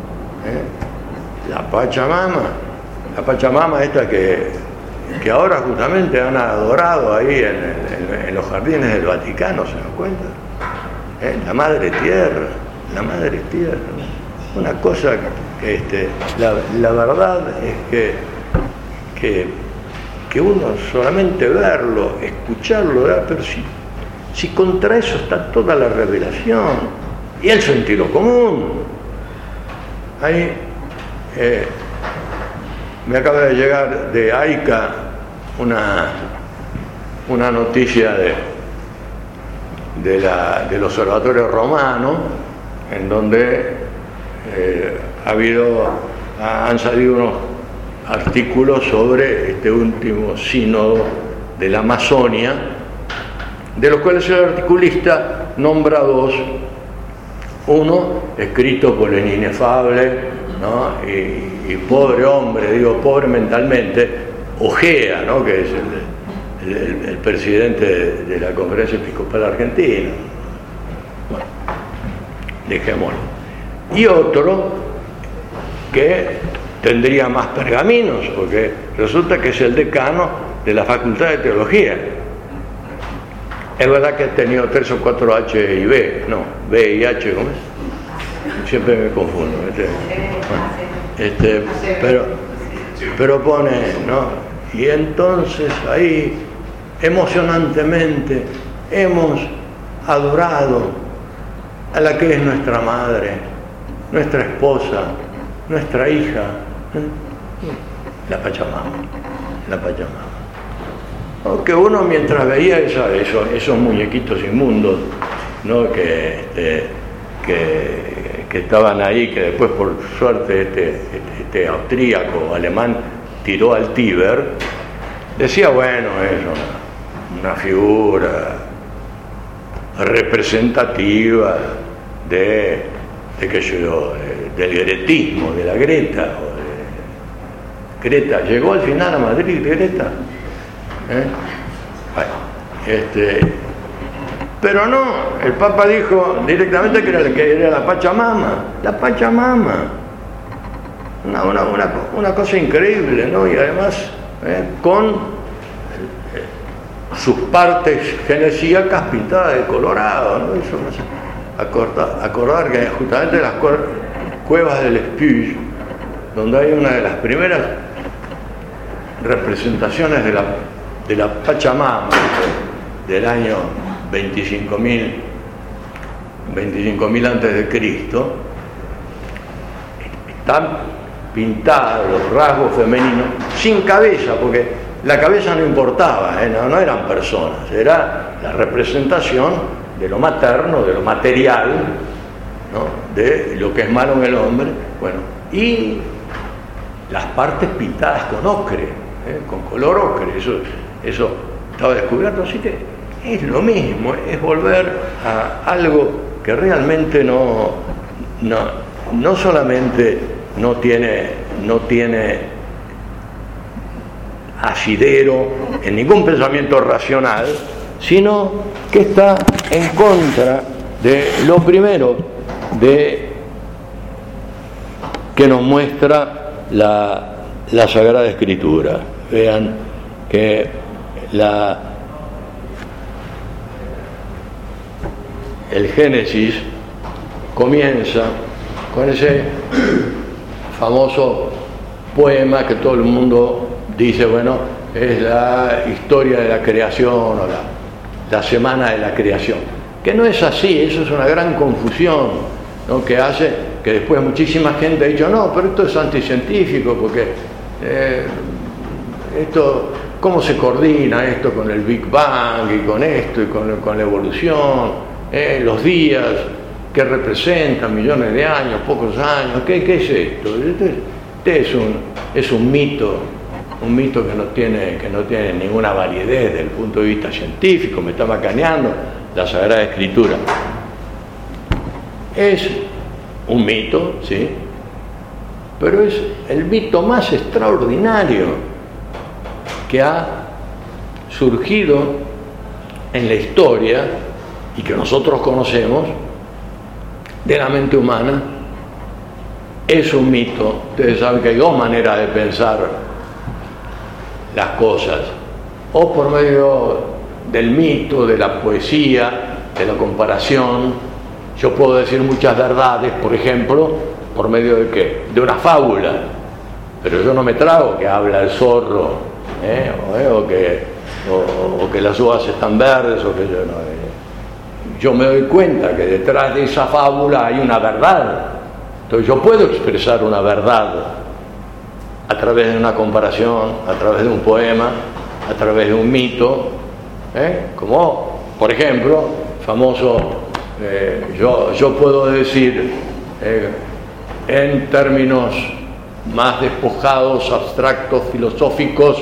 S1: ¿eh? la Pachamama, la Pachamama esta que, que ahora justamente han adorado ahí en, en, en los jardines del Vaticano, ¿se dan cuenta? ¿Eh? La madre tierra, la madre tierra, una cosa que este, la, la verdad es que, que, que uno solamente verlo, escucarlo, ¿verdad? Pero si, si contra eso está toda la revelación y el sentido común. Ahí eh, me acaba de llegar de AICA una, una noticia de, de la, del Observatorio Romano, en donde eh, ha habido, han salido unos artículos sobre este último sínodo de la Amazonia, de los cuales el articulista nombra dos. Uno, escrito por el inefable, ¿no? y, y pobre hombre, digo pobre mentalmente, Ojea, ¿no? que es el, el, el presidente de, de la Conferencia Episcopal Argentina. Bueno, dejémoslo. Y otro que tendría más pergaminos, porque resulta que es el decano de la Facultad de Teología. Es verdad que he tenido tres o cuatro H y B, no, B y H, ¿cómo es? Siempre me confundo. Este, bueno, este, pero, pero pone, ¿no? Y entonces ahí, emocionantemente, hemos adorado a la que es nuestra madre, nuestra esposa, nuestra hija, la Pachamama, la Pachamama. Aunque uno mientras veía esa, eso, esos muñequitos inmundos, ¿no? que, este, que, que estaban ahí, que después por suerte este, este, este austríaco alemán tiró al Tíber, decía, bueno, es una, una figura representativa de, de qué sé yo, de, del gretismo, de la Greta. O de, Greta, ¿llegó al final a Madrid Greta? ¿Eh? Bueno, este, pero no, el Papa dijo directamente que era, que era la Pachamama, la Pachamama, una, una, una, una cosa increíble, ¿no? Y además ¿eh? con eh, sus partes genesíacas pintadas de colorado, ¿no? Eso me hace acordar, acordar que justamente las cuevas del Espuy, donde hay una de las primeras representaciones de la de la Pachamama del año veinticinco mil antes de Cristo, están pintados los rasgos femeninos sin cabeza, porque la cabeza no importaba, ¿eh? no, no eran personas, era la representación de lo materno, de lo material, ¿no? de lo que es malo en el hombre, bueno, y las partes pintadas con ocre, ¿eh? con color ocre, eso Eso estaba descubierto, así que es lo mismo, es volver a algo que realmente no, no, no solamente no tiene, no tiene asidero en ningún pensamiento racional, sino que está en contra de lo primero de que nos muestra la, la Sagrada Escritura. Vean que la, el Génesis comienza con ese famoso poema que todo el mundo dice, bueno, es la historia de la creación o la, la semana de la creación, que no es así. Eso es una gran confusión, ¿no?, que hace que después muchísima gente ha dicho, no, pero esto es anticientífico, porque eh, esto, ¿cómo se coordina esto con el Big Bang y con esto y con, con la evolución? Eh, los días que representan millones de años, pocos años, ¿qué, qué es esto? Este, este es un, es un mito, un mito que no tiene, que no tiene ninguna validez desde el punto de vista científico. Me está macaneando la Sagrada Escritura. Es un mito, sí, pero es el mito más extraordinario que ha surgido en la historia y que nosotros conocemos de la mente humana. Es un mito. Ustedes saben que hay dos maneras de pensar las cosas, o por medio del mito, de la poesía, de la comparación. Yo puedo decir muchas verdades, por ejemplo, por medio de qué, de una fábula, pero yo no me trago que habla el zorro, ¿eh? O, eh, o, que, o, o que las uvas están verdes, o que yo no. Eh. Yo me doy cuenta que detrás de esa fábula hay una verdad. Entonces yo puedo expresar una verdad a través de una comparación, a través de un poema, a través de un mito, ¿eh? Como, por ejemplo, famoso, eh, yo, yo puedo decir eh, en términos más despojados, abstractos, filosóficos,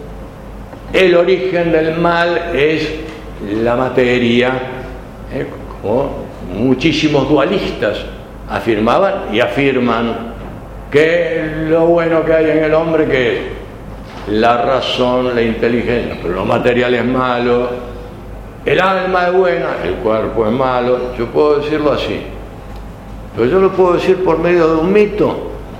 S1: el origen del mal es la materia, ¿eh? Como muchísimos dualistas afirmaban y afirman que lo bueno que hay en el hombre, que es la razón, la inteligencia, pero lo material es malo, el alma es buena, el cuerpo es malo. Yo puedo decirlo así, pero yo lo puedo decir por medio de un mito.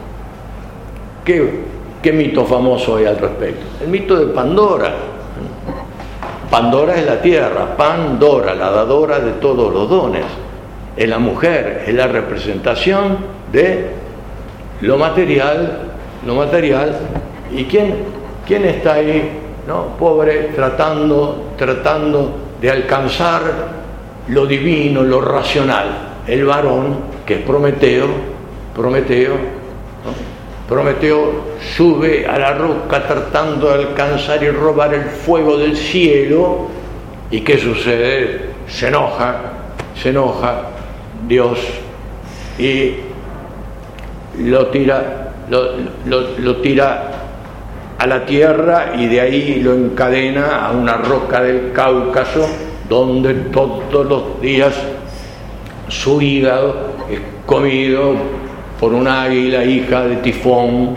S1: ¿Qué, qué mito famoso hay al respecto? El mito de Pandora. Pandora es la tierra, Pandora, la dadora de todos los dones. Es la mujer, es la representación de lo material, lo material. ¿Y quién, quién está ahí, no, pobre, tratando, tratando de alcanzar lo divino, lo racional? El varón, que es Prometeo, Prometeo, ¿no? Prometeo sube a la roca tratando de alcanzar y robar el fuego del cielo. ¿Y qué sucede? Se enoja, se enoja Dios y lo tira, lo, lo, lo tira a la tierra, y de ahí lo encadena a una roca del Cáucaso, donde todos los días su hígado es comido por un águila hija de Tifón,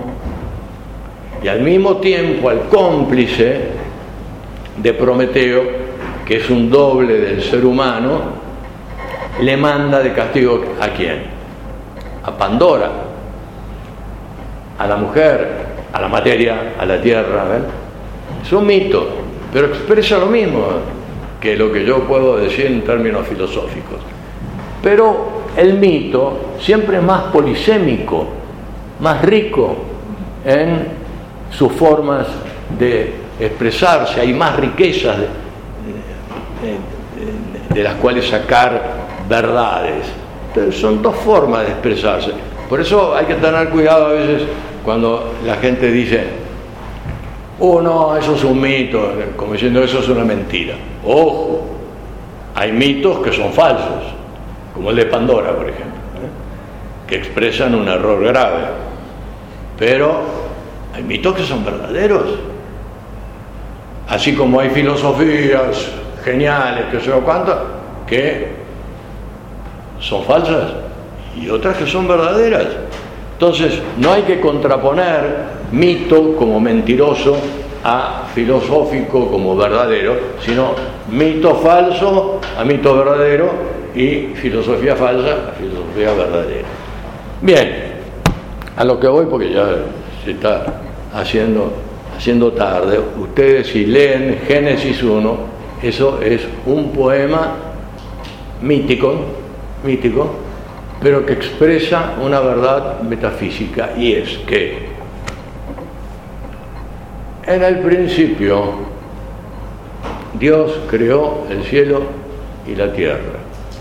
S1: y al mismo tiempo al cómplice de Prometeo, que es un doble del ser humano, le manda de castigo ¿a quién? A Pandora, a la mujer, a la materia, a la tierra. ¿Ven? Es un mito, pero expresa lo mismo que lo que yo puedo decir en términos filosóficos. Pero el mito siempre es más polisémico, más rico en sus formas de expresarse. Hay más riquezas de, de, de, de las cuales sacar verdades. Entonces, son dos formas de expresarse. Por eso hay que tener cuidado a veces cuando la gente dice, oh no, eso es un mito, como diciendo eso es una mentira. Ojo, hay mitos que son falsos, como el de Pandora, por ejemplo, ¿eh? que expresan un error grave. Pero hay mitos que son verdaderos. Así como hay filosofías geniales, que sé yo cuánto, que son falsas, y otras que son verdaderas. Entonces no hay que contraponer mito como mentiroso a filosófico como verdadero, sino mito falso a mito verdadero y filosofía falsa a filosofía verdadera. Bien, a lo que voy, porque ya se está haciendo, haciendo tarde. Ustedes, si leen Génesis uno, eso es un poema mítico, mítico, pero que expresa una verdad metafísica, y es que en el principio Dios creó el cielo y la tierra.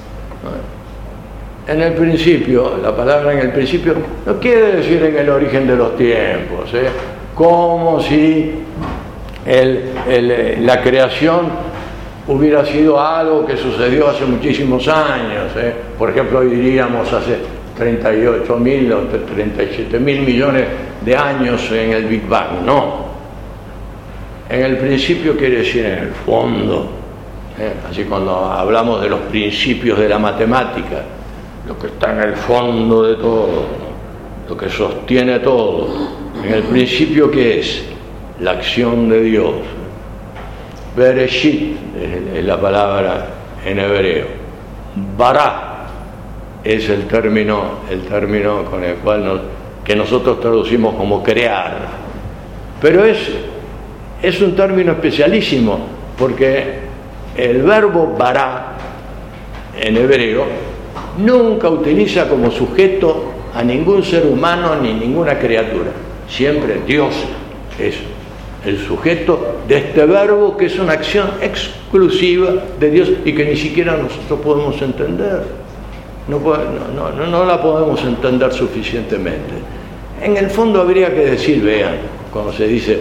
S1: En el principio, la palabra en el principio no quiere decir en el origen de los tiempos, ¿eh? Como si el, el, la creación hubiera sido algo que sucedió hace muchísimos años, ¿eh? Por ejemplo, hoy diríamos hace treinta y ocho mil o treinta y siete mil millones de años en el Big Bang. No. En el principio quiere decir en el fondo, ¿eh? Así cuando hablamos de los principios de la matemática, lo que está en el fondo de todo, lo que sostiene todo. En el principio, ¿qué es? La acción de Dios. Bereshit es la palabra en hebreo. Bará es el término, el término con el cual nos, que nosotros traducimos como crear. Pero es, es un término especialísimo, porque el verbo bará en hebreo nunca utiliza como sujeto a ningún ser humano ni ninguna criatura. Siempre Dios es el sujeto de este verbo, que es una acción exclusiva de Dios y que ni siquiera nosotros podemos entender. No, no, no, no la podemos entender suficientemente. En el fondo habría que decir, vean, cuando se dice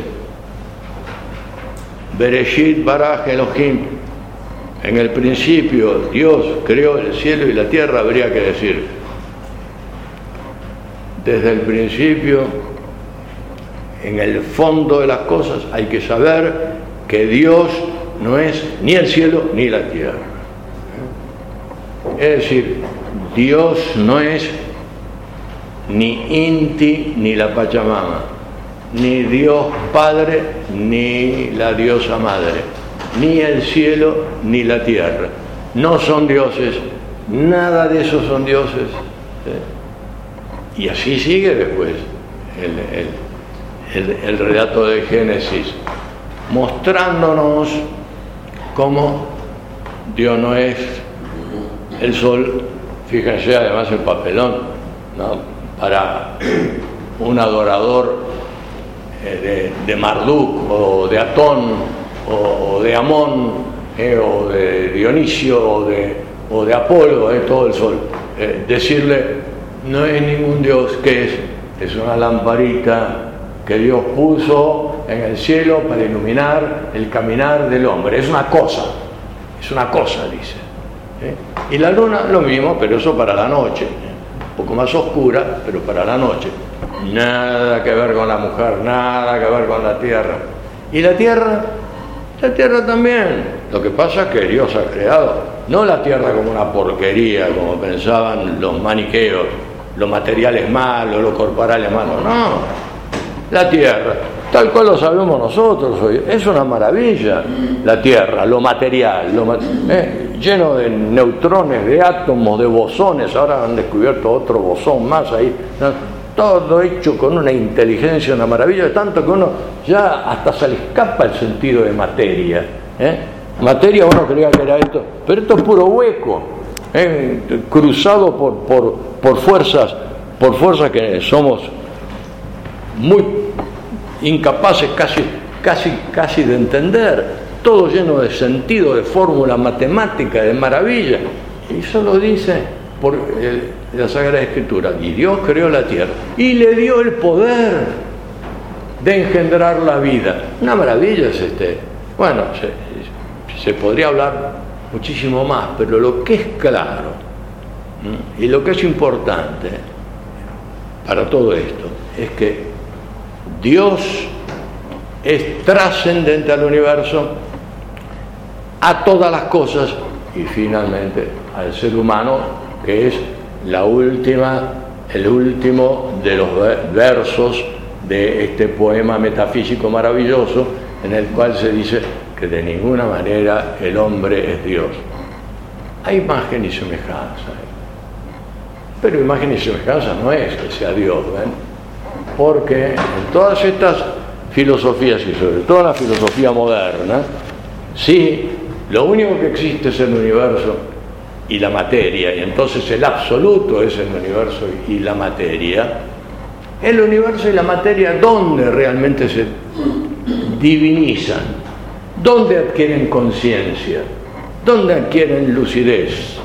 S1: Bereshit bara Elohim, en el principio Dios creó el cielo y la tierra, habría que decir, desde el principio, en el fondo de las cosas, hay que saber que Dios no es ni el cielo ni la tierra. Es decir, Dios no es ni Inti ni la Pachamama, ni Dios Padre ni la diosa Madre, ni el cielo ni la tierra. No son dioses, nada de eso son dioses. ¿Sí? Y así sigue después el, el El, el relato de Génesis, mostrándonos cómo Dios no es el sol. Fíjense además el papelón, ¿no? Para un adorador eh, de, de Marduk o de Atón o, o de Amón, eh, o de Dionisio o de, o de Apolo, eh, todo el sol, eh, decirle no es ningún Dios. ¿Qué es? Es una lamparita que Dios puso en el cielo para iluminar el caminar del hombre. Es una cosa, es una cosa, dice. ¿Eh? Y la luna lo mismo, pero eso para la noche, ¿eh? Un poco más oscura, pero para la noche. Nada que ver con la mujer, nada que ver con la tierra. Y la tierra, la tierra también. Lo que pasa es que Dios ha creado, no la tierra como una porquería, como pensaban los maniqueos, lo material es malo, lo corporal es malo, no. La tierra, tal cual lo sabemos nosotros hoy, es una maravilla. La tierra, lo material, lo, eh, lleno de neutrones, de átomos, de bosones. Ahora han descubierto otro bosón más ahí, ¿no? Todo hecho con una inteligencia, una maravilla, tanto que uno ya hasta se le escapa el sentido de materia, ¿eh? Materia uno creía que era esto, pero esto es puro hueco, ¿eh? Cruzado por, por, por fuerzas, por fuerzas que somos muy incapaces casi, casi, casi de entender, todo lleno de sentido, de fórmula matemática, de maravilla. Y eso lo dice por eh, la Sagrada Escritura. Y Dios creó la tierra y le dio el poder de engendrar la vida. Una maravilla es este. Bueno, se, se podría hablar muchísimo más, pero lo que es claro, ¿sí? Y lo que es importante para todo esto es que Dios es trascendente al universo, a todas las cosas y finalmente al ser humano, que es la última, el último de los versos de este poema metafísico maravilloso en el cual se dice que de ninguna manera el hombre es Dios. Hay imagen y semejanza, pero imagen y semejanza no es que sea Dios, ¿ven? Porque en todas estas filosofías y sobre todo la filosofía moderna, sí, lo único que existe es el universo y la materia, y entonces el absoluto es el universo y la materia. El universo y la materia, ¿dónde realmente se divinizan? ¿Dónde adquieren conciencia? ¿Dónde adquieren lucidez?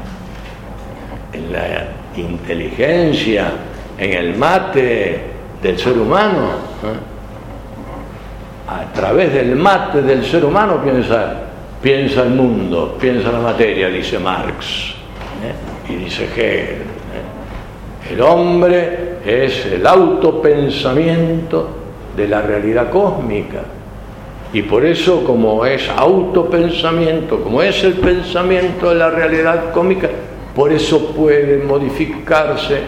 S1: En la inteligencia, en el mate del ser humano. ¿eh? A través del mate del ser humano piensa, piensa el mundo, piensa la materia, dice Marx, ¿eh? y dice Hegel. ¿eh? El hombre es el autopensamiento de la realidad cósmica. Y por eso, como es autopensamiento, como es el pensamiento de la realidad cósmica, por eso puede modificarse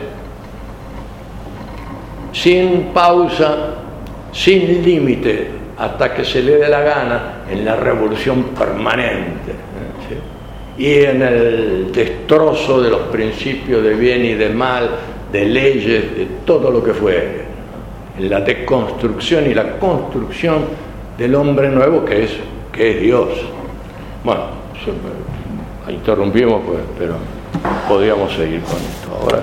S1: sin pausa, sin límite, hasta que se le dé la gana, en la revolución permanente, ¿sí? Y en el destrozo de los principios de bien y de mal, de leyes, de todo lo que fuere, en la deconstrucción y la construcción del hombre nuevo que es, que es Dios. Bueno, interrumpimos, pues, pero podríamos seguir con esto. Ahora,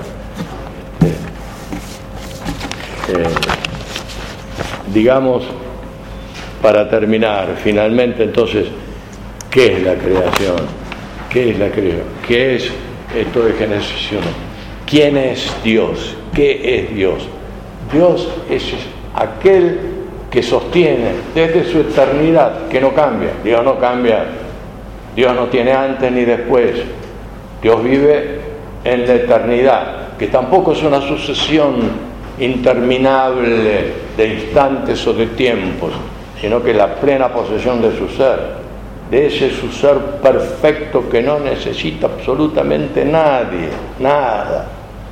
S1: este, eh, digamos, para terminar, finalmente, entonces, ¿qué es la creación? ¿Qué es la creación? ¿Qué es esto de Génesis uno? ¿Quién es Dios? ¿Qué es Dios? Dios es aquel que sostiene desde su eternidad, que no cambia. Dios no cambia, Dios no tiene antes ni después. Dios vive en la eternidad, que tampoco es una sucesión interminable de instantes o de tiempos, sino que la plena posesión de su ser, de ese su ser perfecto que no necesita absolutamente nadie, nada,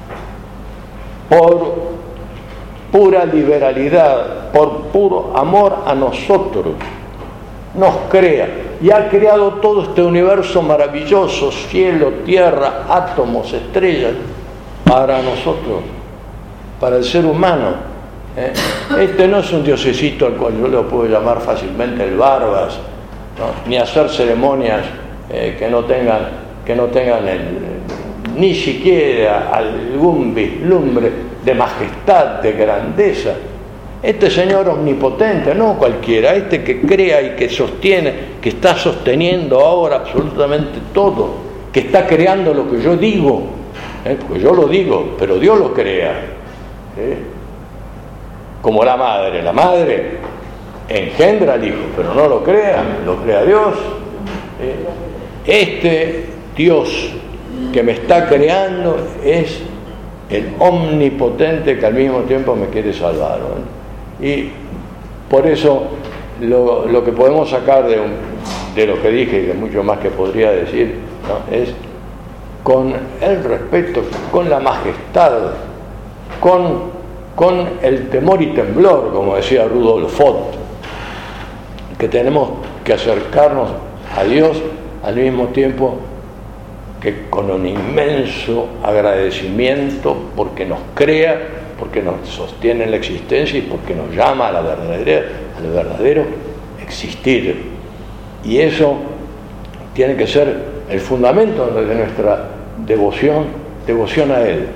S1: por pura liberalidad, por puro amor a nosotros, nos crea y ha creado todo este universo maravilloso, cielo, tierra, átomos, estrellas, para nosotros, para el ser humano. ¿eh? Este no es un diosecito al cual yo le puedo llamar fácilmente el Barbas, ¿no? Ni hacer ceremonias eh, que no tengan, que no tengan el, ni siquiera algún vislumbre de majestad, de grandeza. Este Señor omnipotente, no cualquiera, este que crea y que sostiene, que está sosteniendo ahora absolutamente todo, que está creando lo que yo digo, ¿eh? Pues yo lo digo, pero Dios lo crea, ¿eh? Como la madre, la madre engendra al hijo, pero no lo crea, lo crea Dios. ¿eh? Este Dios que me está creando es el omnipotente que al mismo tiempo me quiere salvar, ¿no? Y por eso lo, lo que podemos sacar de, un, de lo que dije y de mucho más que podría decir, ¿no? Es con el respeto, con la majestad, con, con el temor y temblor, como decía Rudolf Fott, que tenemos que acercarnos a Dios al mismo tiempo que con un inmenso agradecimiento porque nos crea, porque nos sostiene en la existencia y porque nos llama a la verdadera, al verdadero existir. Y eso tiene que ser el fundamento de nuestra devoción, devoción a Él,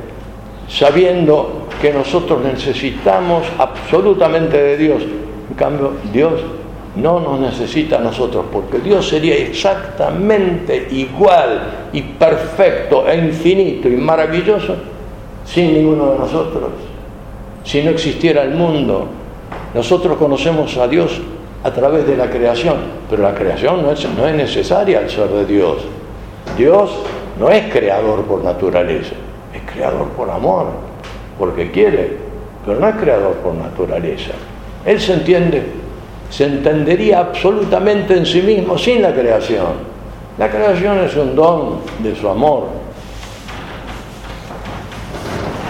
S1: sabiendo que nosotros necesitamos absolutamente de Dios. En cambio, Dios no nos necesita a nosotros, porque Dios sería exactamente igual y perfecto e infinito y maravilloso sin ninguno de nosotros, si no existiera el mundo. Nosotros conocemos a Dios a través de la creación, pero la creación no es, no es necesaria al ser de Dios. Dios no es creador por naturaleza, es creador por amor, porque quiere, pero no es creador por naturaleza. Él se entiende se entendería absolutamente en sí mismo sin la creación. La creación es un don de su amor,